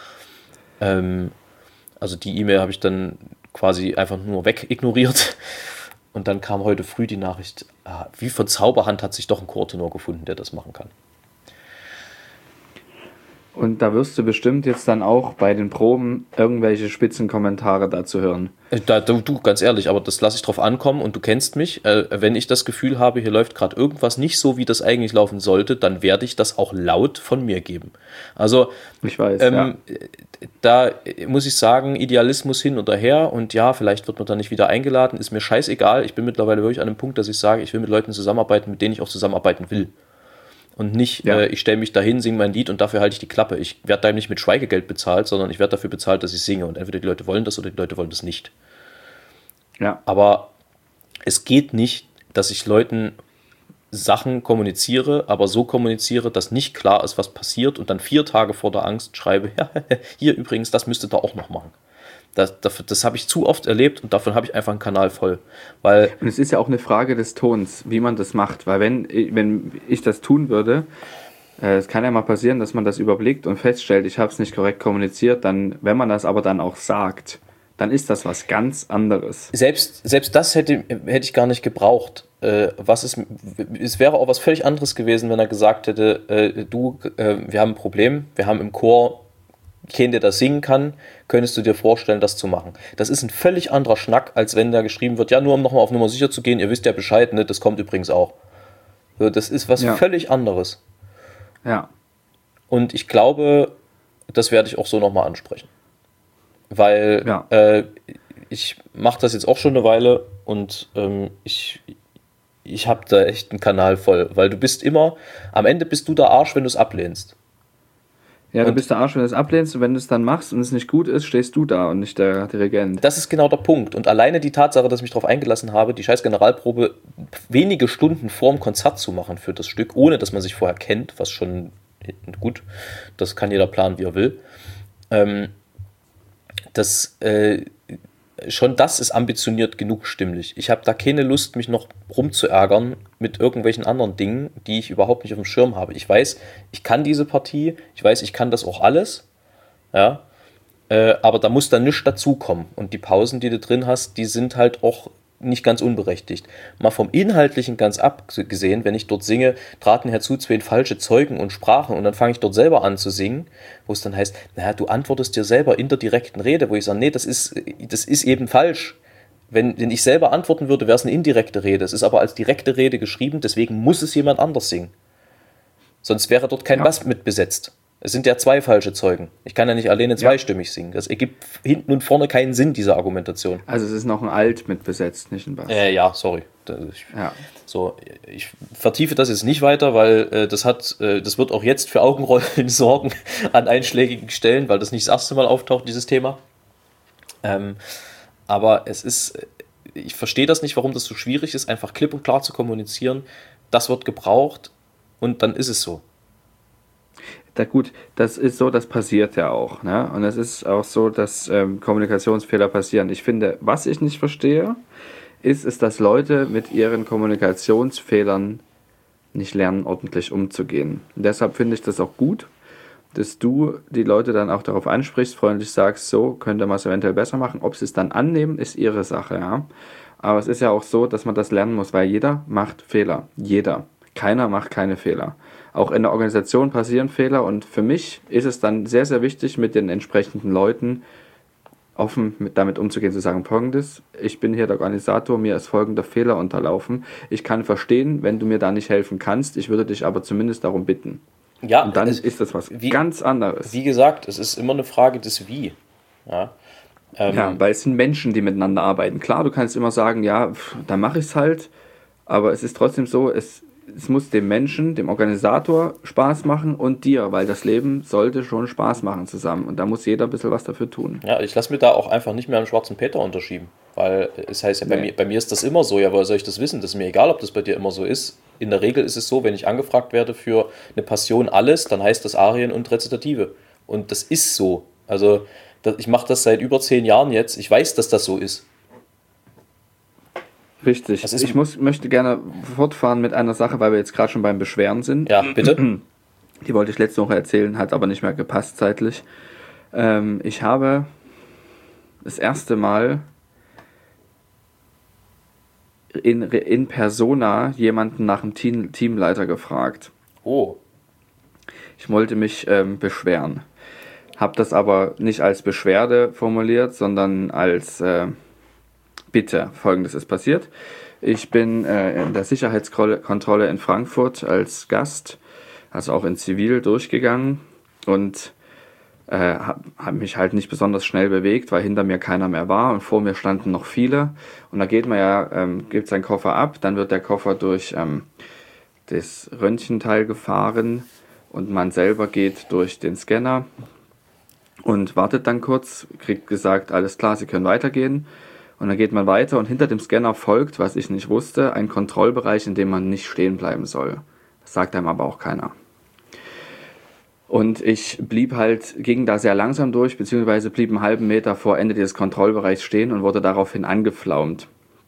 Also die E-Mail habe ich dann quasi einfach nur wegignoriert. Und dann kam heute früh die Nachricht, wie von Zauberhand hat sich doch ein Chortenor gefunden, der das machen kann. Und da wirst du bestimmt jetzt dann auch bei den Proben irgendwelche Spitzenkommentare dazu hören. Du, ganz ehrlich, aber das lasse ich drauf ankommen und du kennst mich. Wenn ich das Gefühl habe, hier läuft gerade irgendwas nicht so, wie das eigentlich laufen sollte, dann werde ich das auch laut von mir geben. Also, ich weiß, da muss ich sagen, Idealismus hin oder her und ja, vielleicht wird man da nicht wieder eingeladen, ist mir scheißegal. Ich bin mittlerweile wirklich an einem Punkt, dass ich sage, ich will mit Leuten zusammenarbeiten, mit denen ich auch zusammenarbeiten will. Und nicht, ich stelle mich dahin, singe mein Lied und dafür halte ich die Klappe. Ich werde da nicht mit Schweigegeld bezahlt, sondern ich werde dafür bezahlt, dass ich singe. Und entweder die Leute wollen das oder die Leute wollen das nicht. Ja. Aber es geht nicht, dass ich Leuten Sachen kommuniziere, aber so kommuniziere, dass nicht klar ist, was passiert und dann 4 Tage vor der Angst schreibe, ja, hier übrigens, das müsstet ihr auch noch machen. Das habe ich zu oft erlebt und davon habe ich einfach einen Kanal voll. Und es ist ja auch eine Frage des Tons, wie man das macht. Weil wenn ich das tun würde, es kann ja mal passieren, dass man das überblickt und feststellt, ich habe es nicht korrekt kommuniziert, dann, wenn man das aber dann auch sagt, dann ist das was ganz anderes. Selbst das hätte ich gar nicht gebraucht. Es wäre auch was völlig anderes gewesen, wenn er gesagt hätte, wir haben ein Problem, wir haben im Chor keinen, der das singen kann, könntest du dir vorstellen, das zu machen. Das ist ein völlig anderer Schnack, als wenn da geschrieben wird, ja, nur um nochmal auf Nummer sicher zu gehen, ihr wisst ja Bescheid, ne, das kommt übrigens auch. So, das ist was völlig anderes. Ja. Und ich glaube, das werde ich auch so nochmal ansprechen. Weil ich mache das jetzt auch schon eine Weile und ich habe da echt einen Kanal voll, weil du bist immer, am Ende bist du der Arsch, wenn du es ablehnst. Ja, du bist der Arsch, wenn du es ablehnst, und wenn du es dann machst und es nicht gut ist, stehst du da und nicht der Dirigent. Das ist genau der Punkt. Und alleine die Tatsache, dass ich mich darauf eingelassen habe, die scheiß Generalprobe wenige Stunden vorm Konzert zu machen für das Stück, ohne dass man sich vorher kennt, was schon gut, das kann jeder planen, wie er will. Schon das ist ambitioniert genug stimmlich. Ich habe da keine Lust, mich noch rumzuärgern mit irgendwelchen anderen Dingen, die ich überhaupt nicht auf dem Schirm habe. Ich weiß, ich kann diese Partie, ich weiß, ich kann das auch alles, ja, aber da muss dann nichts dazukommen. Und die Pausen, die du drin hast, die sind halt auch nicht ganz unberechtigt. Mal vom Inhaltlichen ganz abgesehen, wenn ich dort singe, traten herzu zwei falsche Zeugen und sprachen, und dann fange ich dort selber an zu singen, wo es dann heißt, naja, du antwortest dir selber in der direkten Rede, wo ich sage, nee, das ist eben falsch. Wenn ich selber antworten würde, wäre es eine indirekte Rede. Es ist aber als direkte Rede geschrieben, deswegen muss es jemand anders singen. Sonst wäre dort kein Bass mit besetzt. Es sind ja 2 falsche Zeugen. Ich kann ja nicht alleine zweistimmig singen. Das ergibt hinten und vorne keinen Sinn, diese Argumentation. Also es ist noch ein Alt mit besetzt, nicht ein Bass. Ja, sorry. Ich vertiefe das jetzt nicht weiter, weil das wird auch jetzt für Augenrollen sorgen an einschlägigen Stellen, weil das nicht das erste Mal auftaucht, dieses Thema. Aber ich verstehe das nicht, warum das so schwierig ist, einfach klipp und klar zu kommunizieren. Das wird gebraucht und dann ist es so. Gut, das ist so, das passiert ja auch. Ne? Und es ist auch so, dass Kommunikationsfehler passieren. Ich finde, was ich nicht verstehe, ist, dass Leute mit ihren Kommunikationsfehlern nicht lernen, ordentlich umzugehen. Und deshalb finde ich das auch gut, dass du die Leute dann auch darauf ansprichst, freundlich sagst, so könnte man es eventuell besser machen. Ob sie es dann annehmen, ist ihre Sache. Ja? Aber es ist ja auch so, dass man das lernen muss, weil jeder macht Fehler. Jeder. Keiner macht keine Fehler. Auch in der Organisation passieren Fehler, und für mich ist es dann sehr, sehr wichtig, mit den entsprechenden Leuten offen damit umzugehen, zu sagen, Folgendes, ich bin hier der Organisator, mir ist folgender Fehler unterlaufen. Ich kann verstehen, wenn du mir da nicht helfen kannst, ich würde dich aber zumindest darum bitten. Ja, und dann ist das was ganz anderes. Wie gesagt, es ist immer eine Frage des Wie. Ja, weil es sind Menschen, die miteinander arbeiten. Klar, du kannst immer sagen, ja, dann mache ich es halt, aber es ist trotzdem so, es muss dem Menschen, dem Organisator Spaß machen und dir, weil das Leben sollte schon Spaß machen zusammen, und da muss jeder ein bisschen was dafür tun. Ja, ich lasse mir da auch einfach nicht mehr einen schwarzen Peter unterschieben, weil es heißt ja, bei mir ist das immer so, ja, woher soll ich das wissen? Das ist mir egal, ob das bei dir immer so ist. In der Regel ist es so, wenn ich angefragt werde für eine Passion alles, dann heißt das Arien und Rezitative. Und das ist so. Also ich mache das seit über 10 Jahren jetzt, ich weiß, dass das so ist. Richtig. Ich möchte gerne fortfahren mit einer Sache, weil wir jetzt gerade schon beim Beschweren sind. Ja, bitte. Die wollte ich letzte Woche erzählen, hat aber nicht mehr gepasst zeitlich. Ich habe das erste Mal in Persona jemanden nach dem Teamleiter gefragt. Oh. Ich wollte mich beschweren. Habe das aber nicht als Beschwerde formuliert, sondern als Bitte. Folgendes ist passiert. Ich bin in der Sicherheitskontrolle in Frankfurt als Gast, also auch in Zivil, durchgegangen und habe mich halt nicht besonders schnell bewegt, weil hinter mir keiner mehr war und vor mir standen noch viele. Und da geht man gibt seinen Koffer ab, dann wird der Koffer durch das Röntgenteil gefahren und man selber geht durch den Scanner und wartet dann kurz, kriegt gesagt, alles klar, Sie können weitergehen. Und dann geht man weiter und hinter dem Scanner folgt, was ich nicht wusste, ein Kontrollbereich, in dem man nicht stehen bleiben soll. Das sagt einem aber auch keiner. Und ich ging da sehr langsam durch, beziehungsweise blieb einen halben Meter vor Ende dieses Kontrollbereichs stehen und wurde daraufhin angeflaumt,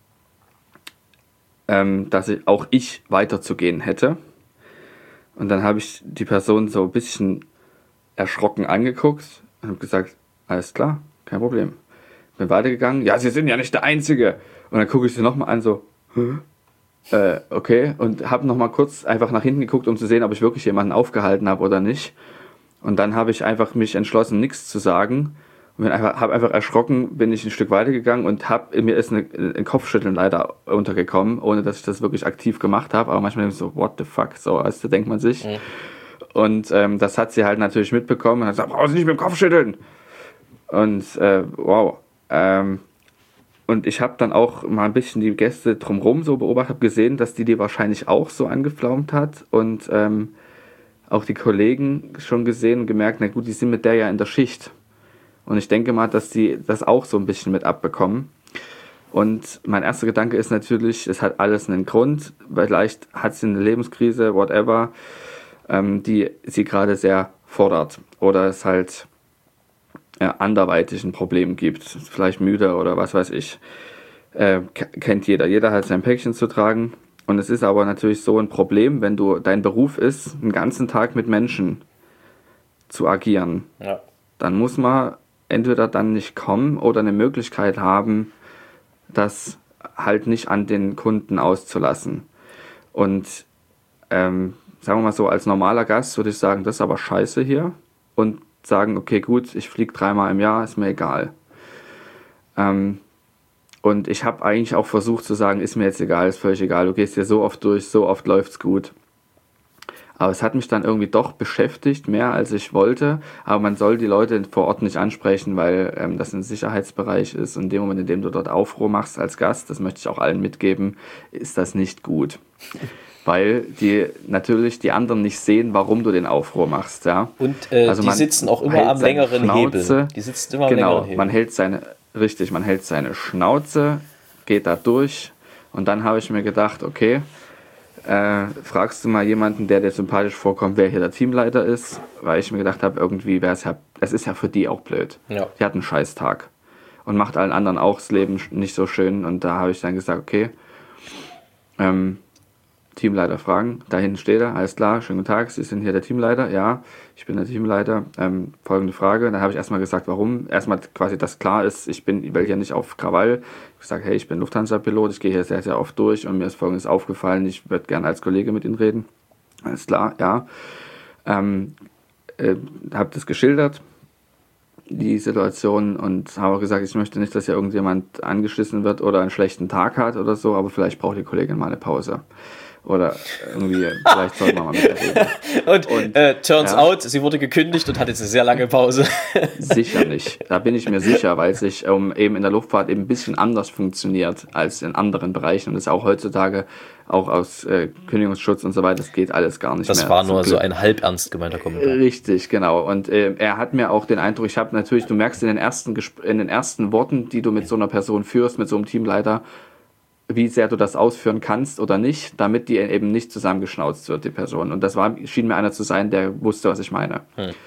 dass auch ich weiterzugehen hätte. Und dann habe ich die Person so ein bisschen erschrocken angeguckt und habe gesagt, alles klar, kein Problem. Bin weitergegangen, ja, Sie sind ja nicht der Einzige. Und dann gucke ich sie nochmal an, so, okay. Und habe nochmal kurz einfach nach hinten geguckt, um zu sehen, ob ich wirklich jemanden aufgehalten habe oder nicht. Und dann habe ich einfach mich entschlossen, nichts zu sagen. Und habe einfach erschrocken, bin ich ein Stück weitergegangen und mir ist ein Kopfschütteln leider untergekommen, ohne dass ich das wirklich aktiv gemacht habe. Aber manchmal denke ich so, what the fuck, so, also denkt man sich. Mhm. Und das hat sie halt natürlich mitbekommen und hat gesagt, brauchst du nicht mit dem Kopf schütteln. Und wow. Und ich habe dann auch mal ein bisschen die Gäste drumherum so beobachtet, habe gesehen, dass die wahrscheinlich auch so angepflaumt hat und auch die Kollegen schon gesehen und gemerkt, na gut, die sind mit der ja in der Schicht. Und ich denke mal, dass die das auch so ein bisschen mit abbekommen. Und mein erster Gedanke ist natürlich, es hat alles einen Grund. Vielleicht hat sie eine Lebenskrise, whatever, die sie gerade sehr fordert. Oder es halt anderweitig ein Problem gibt. Vielleicht müde oder was weiß ich. Kennt jeder. Jeder hat sein Päckchen zu tragen. Und es ist aber natürlich so ein Problem, wenn dein Beruf ist, den ganzen Tag mit Menschen zu agieren. Ja. Dann muss man entweder dann nicht kommen oder eine Möglichkeit haben, das halt nicht an den Kunden auszulassen. Und sagen wir mal so, als normaler Gast würde ich sagen, das ist aber scheiße hier. Und sagen, okay, gut, ich fliege 3-mal im Jahr, ist mir egal. Und ich habe eigentlich auch versucht zu sagen, ist mir jetzt egal, ist völlig egal, du gehst hier so oft durch, so oft läuft's gut. Aber es hat mich dann irgendwie doch beschäftigt, mehr als ich wollte. Aber man soll die Leute vor Ort nicht ansprechen, weil das ein Sicherheitsbereich ist. Und in dem Moment, in dem du dort Aufruhr machst als Gast, das möchte ich auch allen mitgeben, ist das nicht gut. Weil die natürlich die anderen nicht sehen, warum du den Aufruhr machst. Ja? Und also die sitzen auch immer am längeren Hebel. Die sitzen immer am längeren Hebel. Man hält seine Schnauze, geht da durch. Und dann habe ich mir gedacht, okay, fragst du mal jemanden, der dir sympathisch vorkommt, wer hier der Teamleiter ist, weil ich mir gedacht habe, irgendwie wäre es ist ja für die auch blöd. Ja. Die hat einen Scheißtag und macht allen anderen auch das Leben nicht so schön. Und da habe ich dann gesagt, okay, Teamleiter fragen, da hinten steht er, alles klar, schönen guten Tag, Sie sind hier der Teamleiter? Ja, ich bin der Teamleiter. Folgende Frage, dann habe ich erstmal gesagt, warum, erstmal quasi, dass klar ist, ich will hier nicht auf Krawall. Ich habe gesagt, hey, ich bin Lufthansa-Pilot, ich gehe hier sehr, sehr oft durch und mir ist Folgendes aufgefallen, ich würde gerne als Kollege mit Ihnen reden. Alles klar, ja. Habe das geschildert, die Situation, und habe gesagt, ich möchte nicht, dass hier irgendjemand angeschissen wird oder einen schlechten Tag hat oder so, aber vielleicht braucht die Kollegin mal eine Pause. Oder irgendwie, vielleicht sollten wir mal mit ihr reden. Und turns out, sie wurde gekündigt und hat jetzt eine sehr lange Pause. Sicher nicht. Da bin ich mir sicher, weil es sich eben in der Luftfahrt eben ein bisschen anders funktioniert als in anderen Bereichen. Und das ist auch heutzutage, auch aus Kündigungsschutz und so weiter, das geht alles gar nicht mehr. Das war nur so ein halb ernst gemeinter Kommentar. Richtig, genau. Und er hat mir auch den Eindruck, ich habe natürlich, du merkst in den ersten Worten, die du mit so einer Person führst, mit so einem Teamleiter, wie sehr du das ausführen kannst oder nicht, damit die eben nicht zusammengeschnauzt wird, die Person. Und das schien mir einer zu sein, der wusste, was ich meine.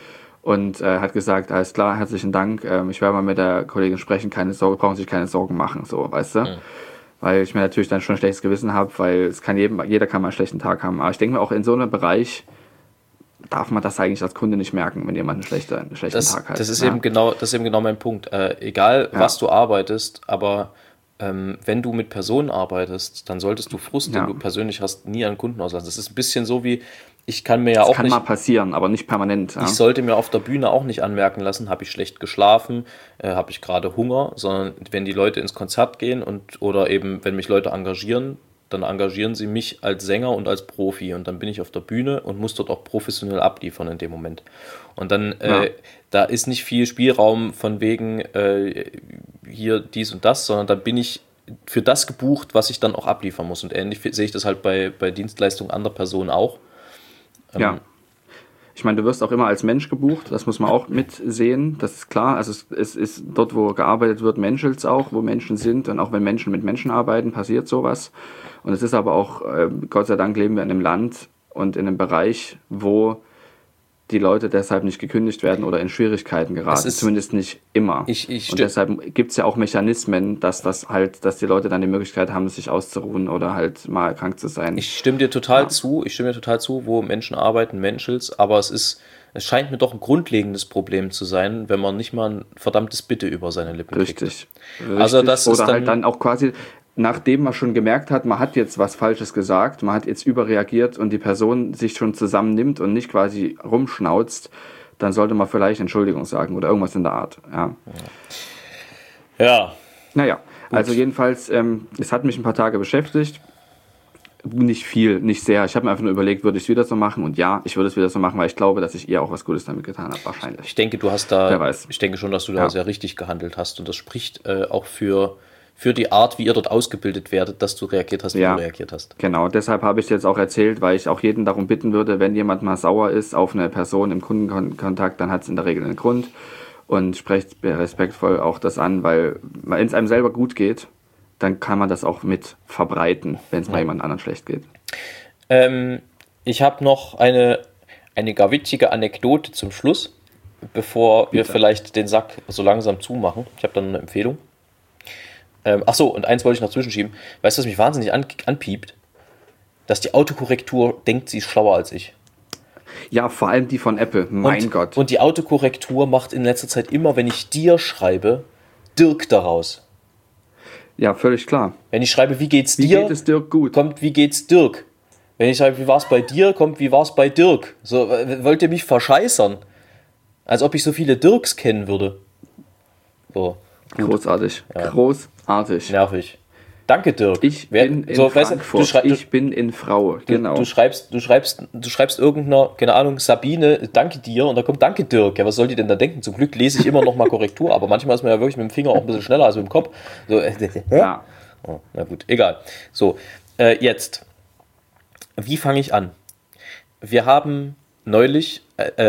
Und hat gesagt, alles klar, herzlichen Dank, ich werde mal mit der Kollegin sprechen, keine Sorge, brauchen sich keine Sorgen machen, so, weißt du? Weil ich mir natürlich dann schon ein schlechtes Gewissen habe, weil es kann jeder kann mal einen schlechten Tag haben. Aber ich denke mir auch in so einem Bereich darf man das eigentlich als Kunde nicht merken, wenn jemand einen schlechten Tag hat. Das ist eben genau mein Punkt. Egal, was du arbeitest, aber wenn du mit Personen arbeitest, dann solltest du Frust, den du persönlich hast, nie an Kunden auslassen. Das ist ein bisschen so wie, ich kann mir ja auch nicht... Das kann mal passieren, aber nicht permanent. Ja? Ich sollte mir auf der Bühne auch nicht anmerken lassen, habe ich schlecht geschlafen, habe ich gerade Hunger, sondern wenn die Leute ins Konzert gehen oder eben, wenn mich Leute engagieren, dann engagieren sie mich als Sänger und als Profi und dann bin ich auf der Bühne und muss dort auch professionell abliefern in dem Moment. Und dann, da ist nicht viel Spielraum von wegen hier dies und das, sondern dann bin ich für das gebucht, was ich dann auch abliefern muss. Und ähnlich sehe ich das halt bei Dienstleistungen anderer Personen auch. Ja. Ich meine, du wirst auch immer als Mensch gebucht, das muss man auch mitsehen, das ist klar. Also es ist dort, wo gearbeitet wird, menschelt's auch, wo Menschen sind, und auch wenn Menschen mit Menschen arbeiten, passiert sowas. Und es ist aber auch, Gott sei Dank leben wir in einem Land und in einem Bereich, wo die Leute deshalb nicht gekündigt werden oder in Schwierigkeiten geraten, zumindest nicht immer. Und deshalb gibt es ja auch Mechanismen, dass die Leute dann die Möglichkeit haben, sich auszuruhen oder halt mal krank zu sein. Ich stimme dir total zu, wo Menschen arbeiten, menschelt's, aber es scheint mir doch ein grundlegendes Problem zu sein, wenn man nicht mal ein verdammtes Bitte über seine Lippen kriegt. Richtig. Also das oder ist halt dann auch quasi, nachdem man schon gemerkt hat, man hat jetzt was Falsches gesagt, man hat jetzt überreagiert und die Person sich schon zusammennimmt und nicht quasi rumschnauzt, dann sollte man vielleicht Entschuldigung sagen oder irgendwas in der Art. Ja. Naja, also jedenfalls, es hat mich ein paar Tage beschäftigt. Nicht viel, nicht sehr. Ich habe mir einfach nur überlegt, würde ich es wieder so machen? Und ja, ich würde es wieder so machen, weil ich glaube, dass ich ihr auch was Gutes damit getan habe, wahrscheinlich. Ich denke, ich denke schon, dass du da sehr richtig gehandelt hast. Und das spricht auch für für die Art, wie ihr dort ausgebildet werdet, dass du reagiert hast, wie du reagiert hast. Genau, deshalb habe ich es jetzt auch erzählt, weil ich auch jeden darum bitten würde, wenn jemand mal sauer ist auf eine Person im Kundenkontakt, dann hat es in der Regel einen Grund und sprecht respektvoll auch das an, weil wenn es einem selber gut geht, dann kann man das auch mit verbreiten, wenn es bei jemand anderen schlecht geht. Ich habe noch eine gar witzige Anekdote zum Schluss, bevor wir vielleicht den Sack so langsam zumachen. Ich habe dann eine Empfehlung. Achso, und eins wollte ich noch zwischenschieben. Weißt du, was mich wahnsinnig anpiept? Dass die Autokorrektur denkt, sie ist schlauer als ich. Ja, vor allem die von Apple. Mein Gott. Und die Autokorrektur macht in letzter Zeit immer, wenn ich dir schreibe, Dirk daraus. Ja, völlig klar. Wenn ich schreibe, wie geht's dir? Wie geht es Dirk gut? Kommt, wie geht's Dirk? Wenn ich schreibe, wie war's bei dir? Kommt, wie war's bei Dirk? So, wollt ihr mich verscheißern? Als ob ich so viele Dirks kennen würde. So. Gut. Großartig. Ja. Großartig. Nervig. Danke, Dirk. Ich bin in Frankfurt. Ich bin in Frau. Genau. Du schreibst irgendeiner, keine Ahnung, Sabine, danke dir, und da kommt danke, Dirk. Ja, was soll die denn da denken? Zum Glück lese ich immer noch mal Korrektur, aber manchmal ist man ja wirklich mit dem Finger auch ein bisschen schneller als mit dem Kopf. So, ja. Oh, na gut, egal. So, jetzt. Wie fange ich an? Wir haben neulich,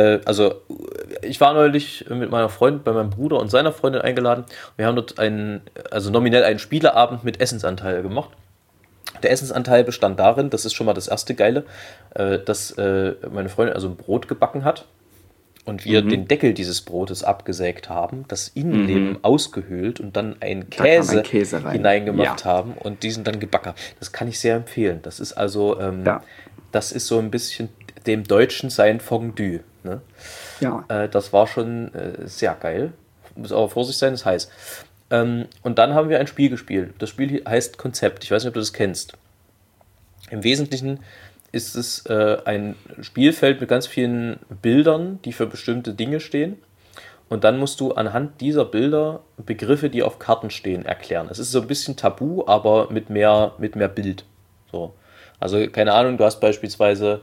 ich war neulich mit meiner Freundin, bei meinem Bruder und seiner Freundin eingeladen. Wir haben dort nominell einen Spieleabend mit Essensanteil gemacht. Der Essensanteil bestand darin, das ist schon mal das erste Geile, dass meine Freundin also ein Brot gebacken hat und wir den Deckel dieses Brotes abgesägt haben, das Innenleben ausgehöhlt und dann einen Käse hineingemacht haben und diesen dann gebacken. Das kann ich sehr empfehlen. Das ist also, das ist so ein bisschen dem Deutschen sein Fondue. Ne? Ja. Das war schon sehr geil. Muss aber Vorsicht sein, ist heiß. Und dann haben wir ein Spiel gespielt. Das Spiel heißt Konzept. Ich weiß nicht, ob du das kennst. Im Wesentlichen ist es ein Spielfeld mit ganz vielen Bildern, die für bestimmte Dinge stehen. Und dann musst du anhand dieser Bilder Begriffe, die auf Karten stehen, erklären. Es ist so ein bisschen tabu, aber mit mehr Bild. So. Also, keine Ahnung, du hast beispielsweise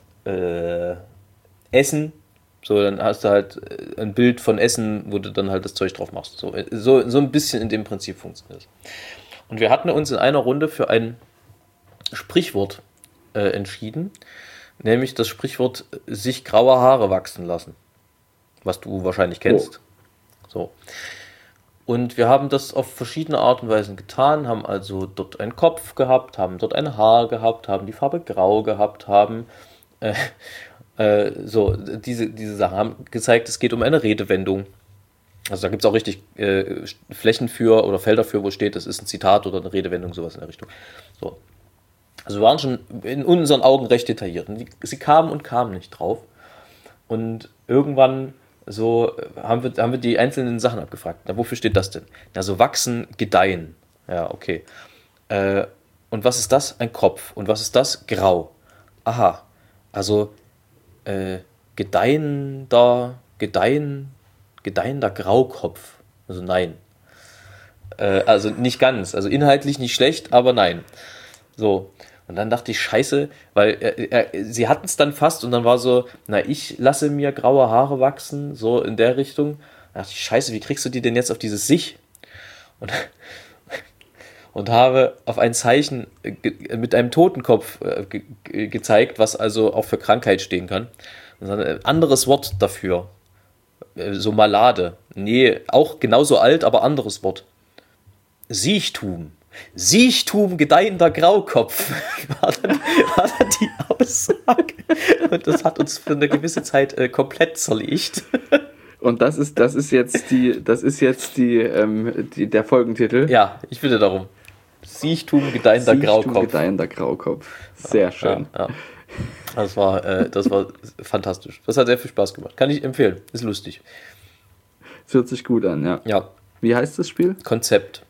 Essen, so, dann hast du halt ein Bild von Essen, wo du dann halt das Zeug drauf machst. So ein bisschen in dem Prinzip funktioniert es. Und wir hatten uns in einer Runde für ein Sprichwort entschieden, nämlich das Sprichwort sich graue Haare wachsen lassen, was du wahrscheinlich kennst. So. Und wir haben das auf verschiedene Art und Weisen getan, haben also dort einen Kopf gehabt, haben dort ein Haar gehabt, haben die Farbe grau gehabt, haben diese Sachen haben gezeigt, es geht um eine Redewendung. Also da gibt es auch richtig Flächen für oder Felder für, wo steht, das ist ein Zitat oder eine Redewendung, sowas in der Richtung. So. Also wir waren schon in unseren Augen recht detailliert. Und sie kamen und kamen nicht drauf. Und irgendwann so haben wir die einzelnen Sachen abgefragt. Na, wofür steht das denn? Na, so wachsen, gedeihen. Ja, okay. Und was ist das? Ein Kopf. Und was ist das? Grau. Aha. Also gedeihender Graukopf. Also nein. Also nicht ganz. Also inhaltlich nicht schlecht, aber nein. So. Und dann dachte ich, scheiße, weil sie hatten es dann fast und dann war so, na, ich lasse mir graue Haare wachsen, so in der Richtung. Da dachte ich, scheiße, wie kriegst du die denn jetzt auf dieses sich? Und habe auf ein Zeichen mit einem Totenkopf gezeigt, was also auch für Krankheit stehen kann. Und dann ein anderes Wort dafür. So Malade. Nee, auch genauso alt, aber anderes Wort. Siechtum. Siechtum gedeihender Graukopf war dann die Aussage. Und das hat uns für eine gewisse Zeit komplett zerlegt. Und das ist jetzt der Folgentitel. Ja, ich bitte darum. Siechtum gedeihender Graukopf. Siechtum gedeihender Graukopf. Sehr schön. Ja. Das war fantastisch. Das hat sehr viel Spaß gemacht. Kann ich empfehlen. Ist lustig. Das hört sich gut an, ja. Ja. Wie heißt das Spiel? Konzept.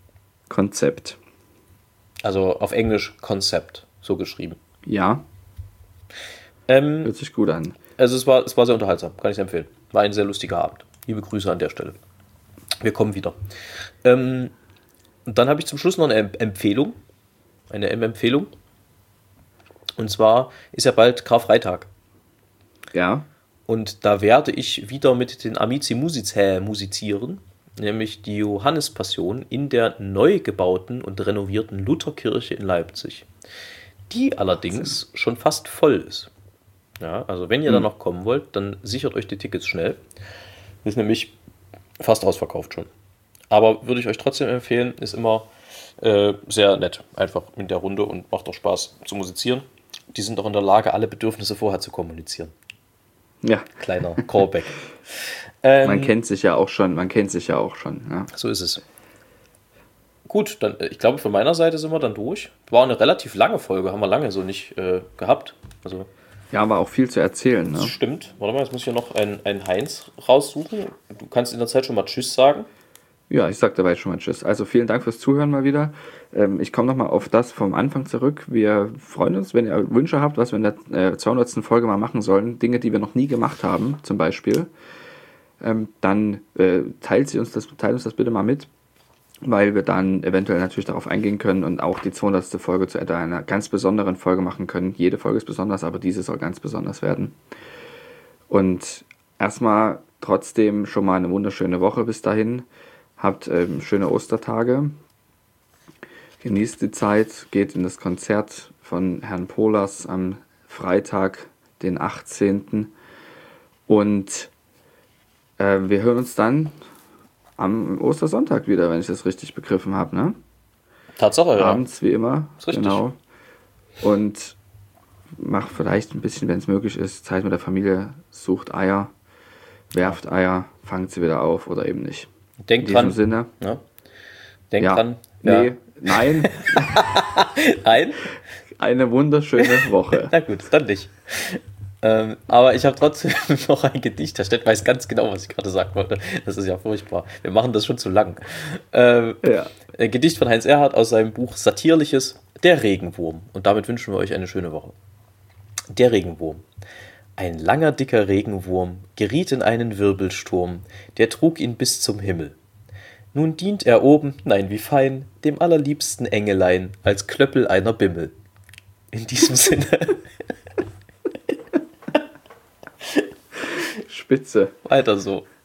Also auf Englisch Konzept, so geschrieben. Ja. Hört sich gut an. Also es war sehr unterhaltsam, kann ich empfehlen. War ein sehr lustiger Abend. Liebe Grüße an der Stelle. Wir kommen wieder. Und dann habe ich zum Schluss noch eine Empfehlung. Eine M-Empfehlung. Und zwar ist ja bald Karfreitag. Ja. Und da werde ich wieder mit den Amici musizieren. nämlich die Johannespassion in der neu gebauten und renovierten Lutherkirche in Leipzig, die allerdings schon fast voll ist. Ja, also wenn ihr da noch kommen wollt, dann sichert euch die Tickets schnell. Ist nämlich fast ausverkauft schon. Aber würde ich euch trotzdem empfehlen, ist immer sehr nett, einfach in der Runde und macht auch Spaß zu musizieren. Die sind auch in der Lage, alle Bedürfnisse vorher zu kommunizieren. Ja. Kleiner Callback. Man kennt sich ja auch schon. Ja. So ist es. Gut, dann ich glaube, von meiner Seite sind wir dann durch. War eine relativ lange Folge, haben wir lange so nicht gehabt. Also, ja, aber auch viel zu erzählen. Ne? Das stimmt. Warte mal, jetzt muss ich ja noch einen Heinz raussuchen. Du kannst in der Zeit schon mal Tschüss sagen. Ja, ich sag dabei schon mal Tschüss. Also vielen Dank fürs Zuhören mal wieder. Ich komme nochmal auf das vom Anfang zurück. Wir freuen uns, wenn ihr Wünsche habt, was wir in der 200. Folge mal machen sollen. Dinge, die wir noch nie gemacht haben, zum Beispiel. Dann teilt uns das bitte mal mit, weil wir dann eventuell natürlich darauf eingehen können und auch die 200. Folge zu einer ganz besonderen Folge machen können. Jede Folge ist besonders, aber diese soll ganz besonders werden. Und erstmal trotzdem schon mal eine wunderschöne Woche bis dahin. Habt schöne Ostertage. Genießt die Zeit, geht in das Konzert von Herrn Pohlers am Freitag, den 18. Und wir hören uns dann am Ostersonntag wieder, wenn ich das richtig begriffen habe, ne? Tatsache, ja. Abends, wie immer. Ist richtig. Genau. Und macht vielleicht ein bisschen, wenn es möglich ist, Zeit mit der Familie, sucht Eier, werft Eier, fangt sie wieder auf oder eben nicht. Denkt in dran. diesem Sinne. Ja. Denkt dran. Nee, Ja. nein. Nein? Eine wunderschöne Woche. Na gut, dann nicht. Aber ich habe trotzdem noch ein Gedicht. Der Stedt weiß ganz genau, was ich gerade sagen wollte. Das ist ja furchtbar. Wir machen das schon zu lang. Ein Gedicht von Heinz Erhardt aus seinem Buch Satirliches, Der Regenwurm. Und damit wünschen wir euch eine schöne Woche. Der Regenwurm. Ein langer, dicker Regenwurm geriet in einen Wirbelsturm, der trug ihn bis zum Himmel. Nun dient er oben, nein wie fein, dem allerliebsten Engelein als Klöppel einer Bimmel. In diesem Sinne. Spitze. Weiter so.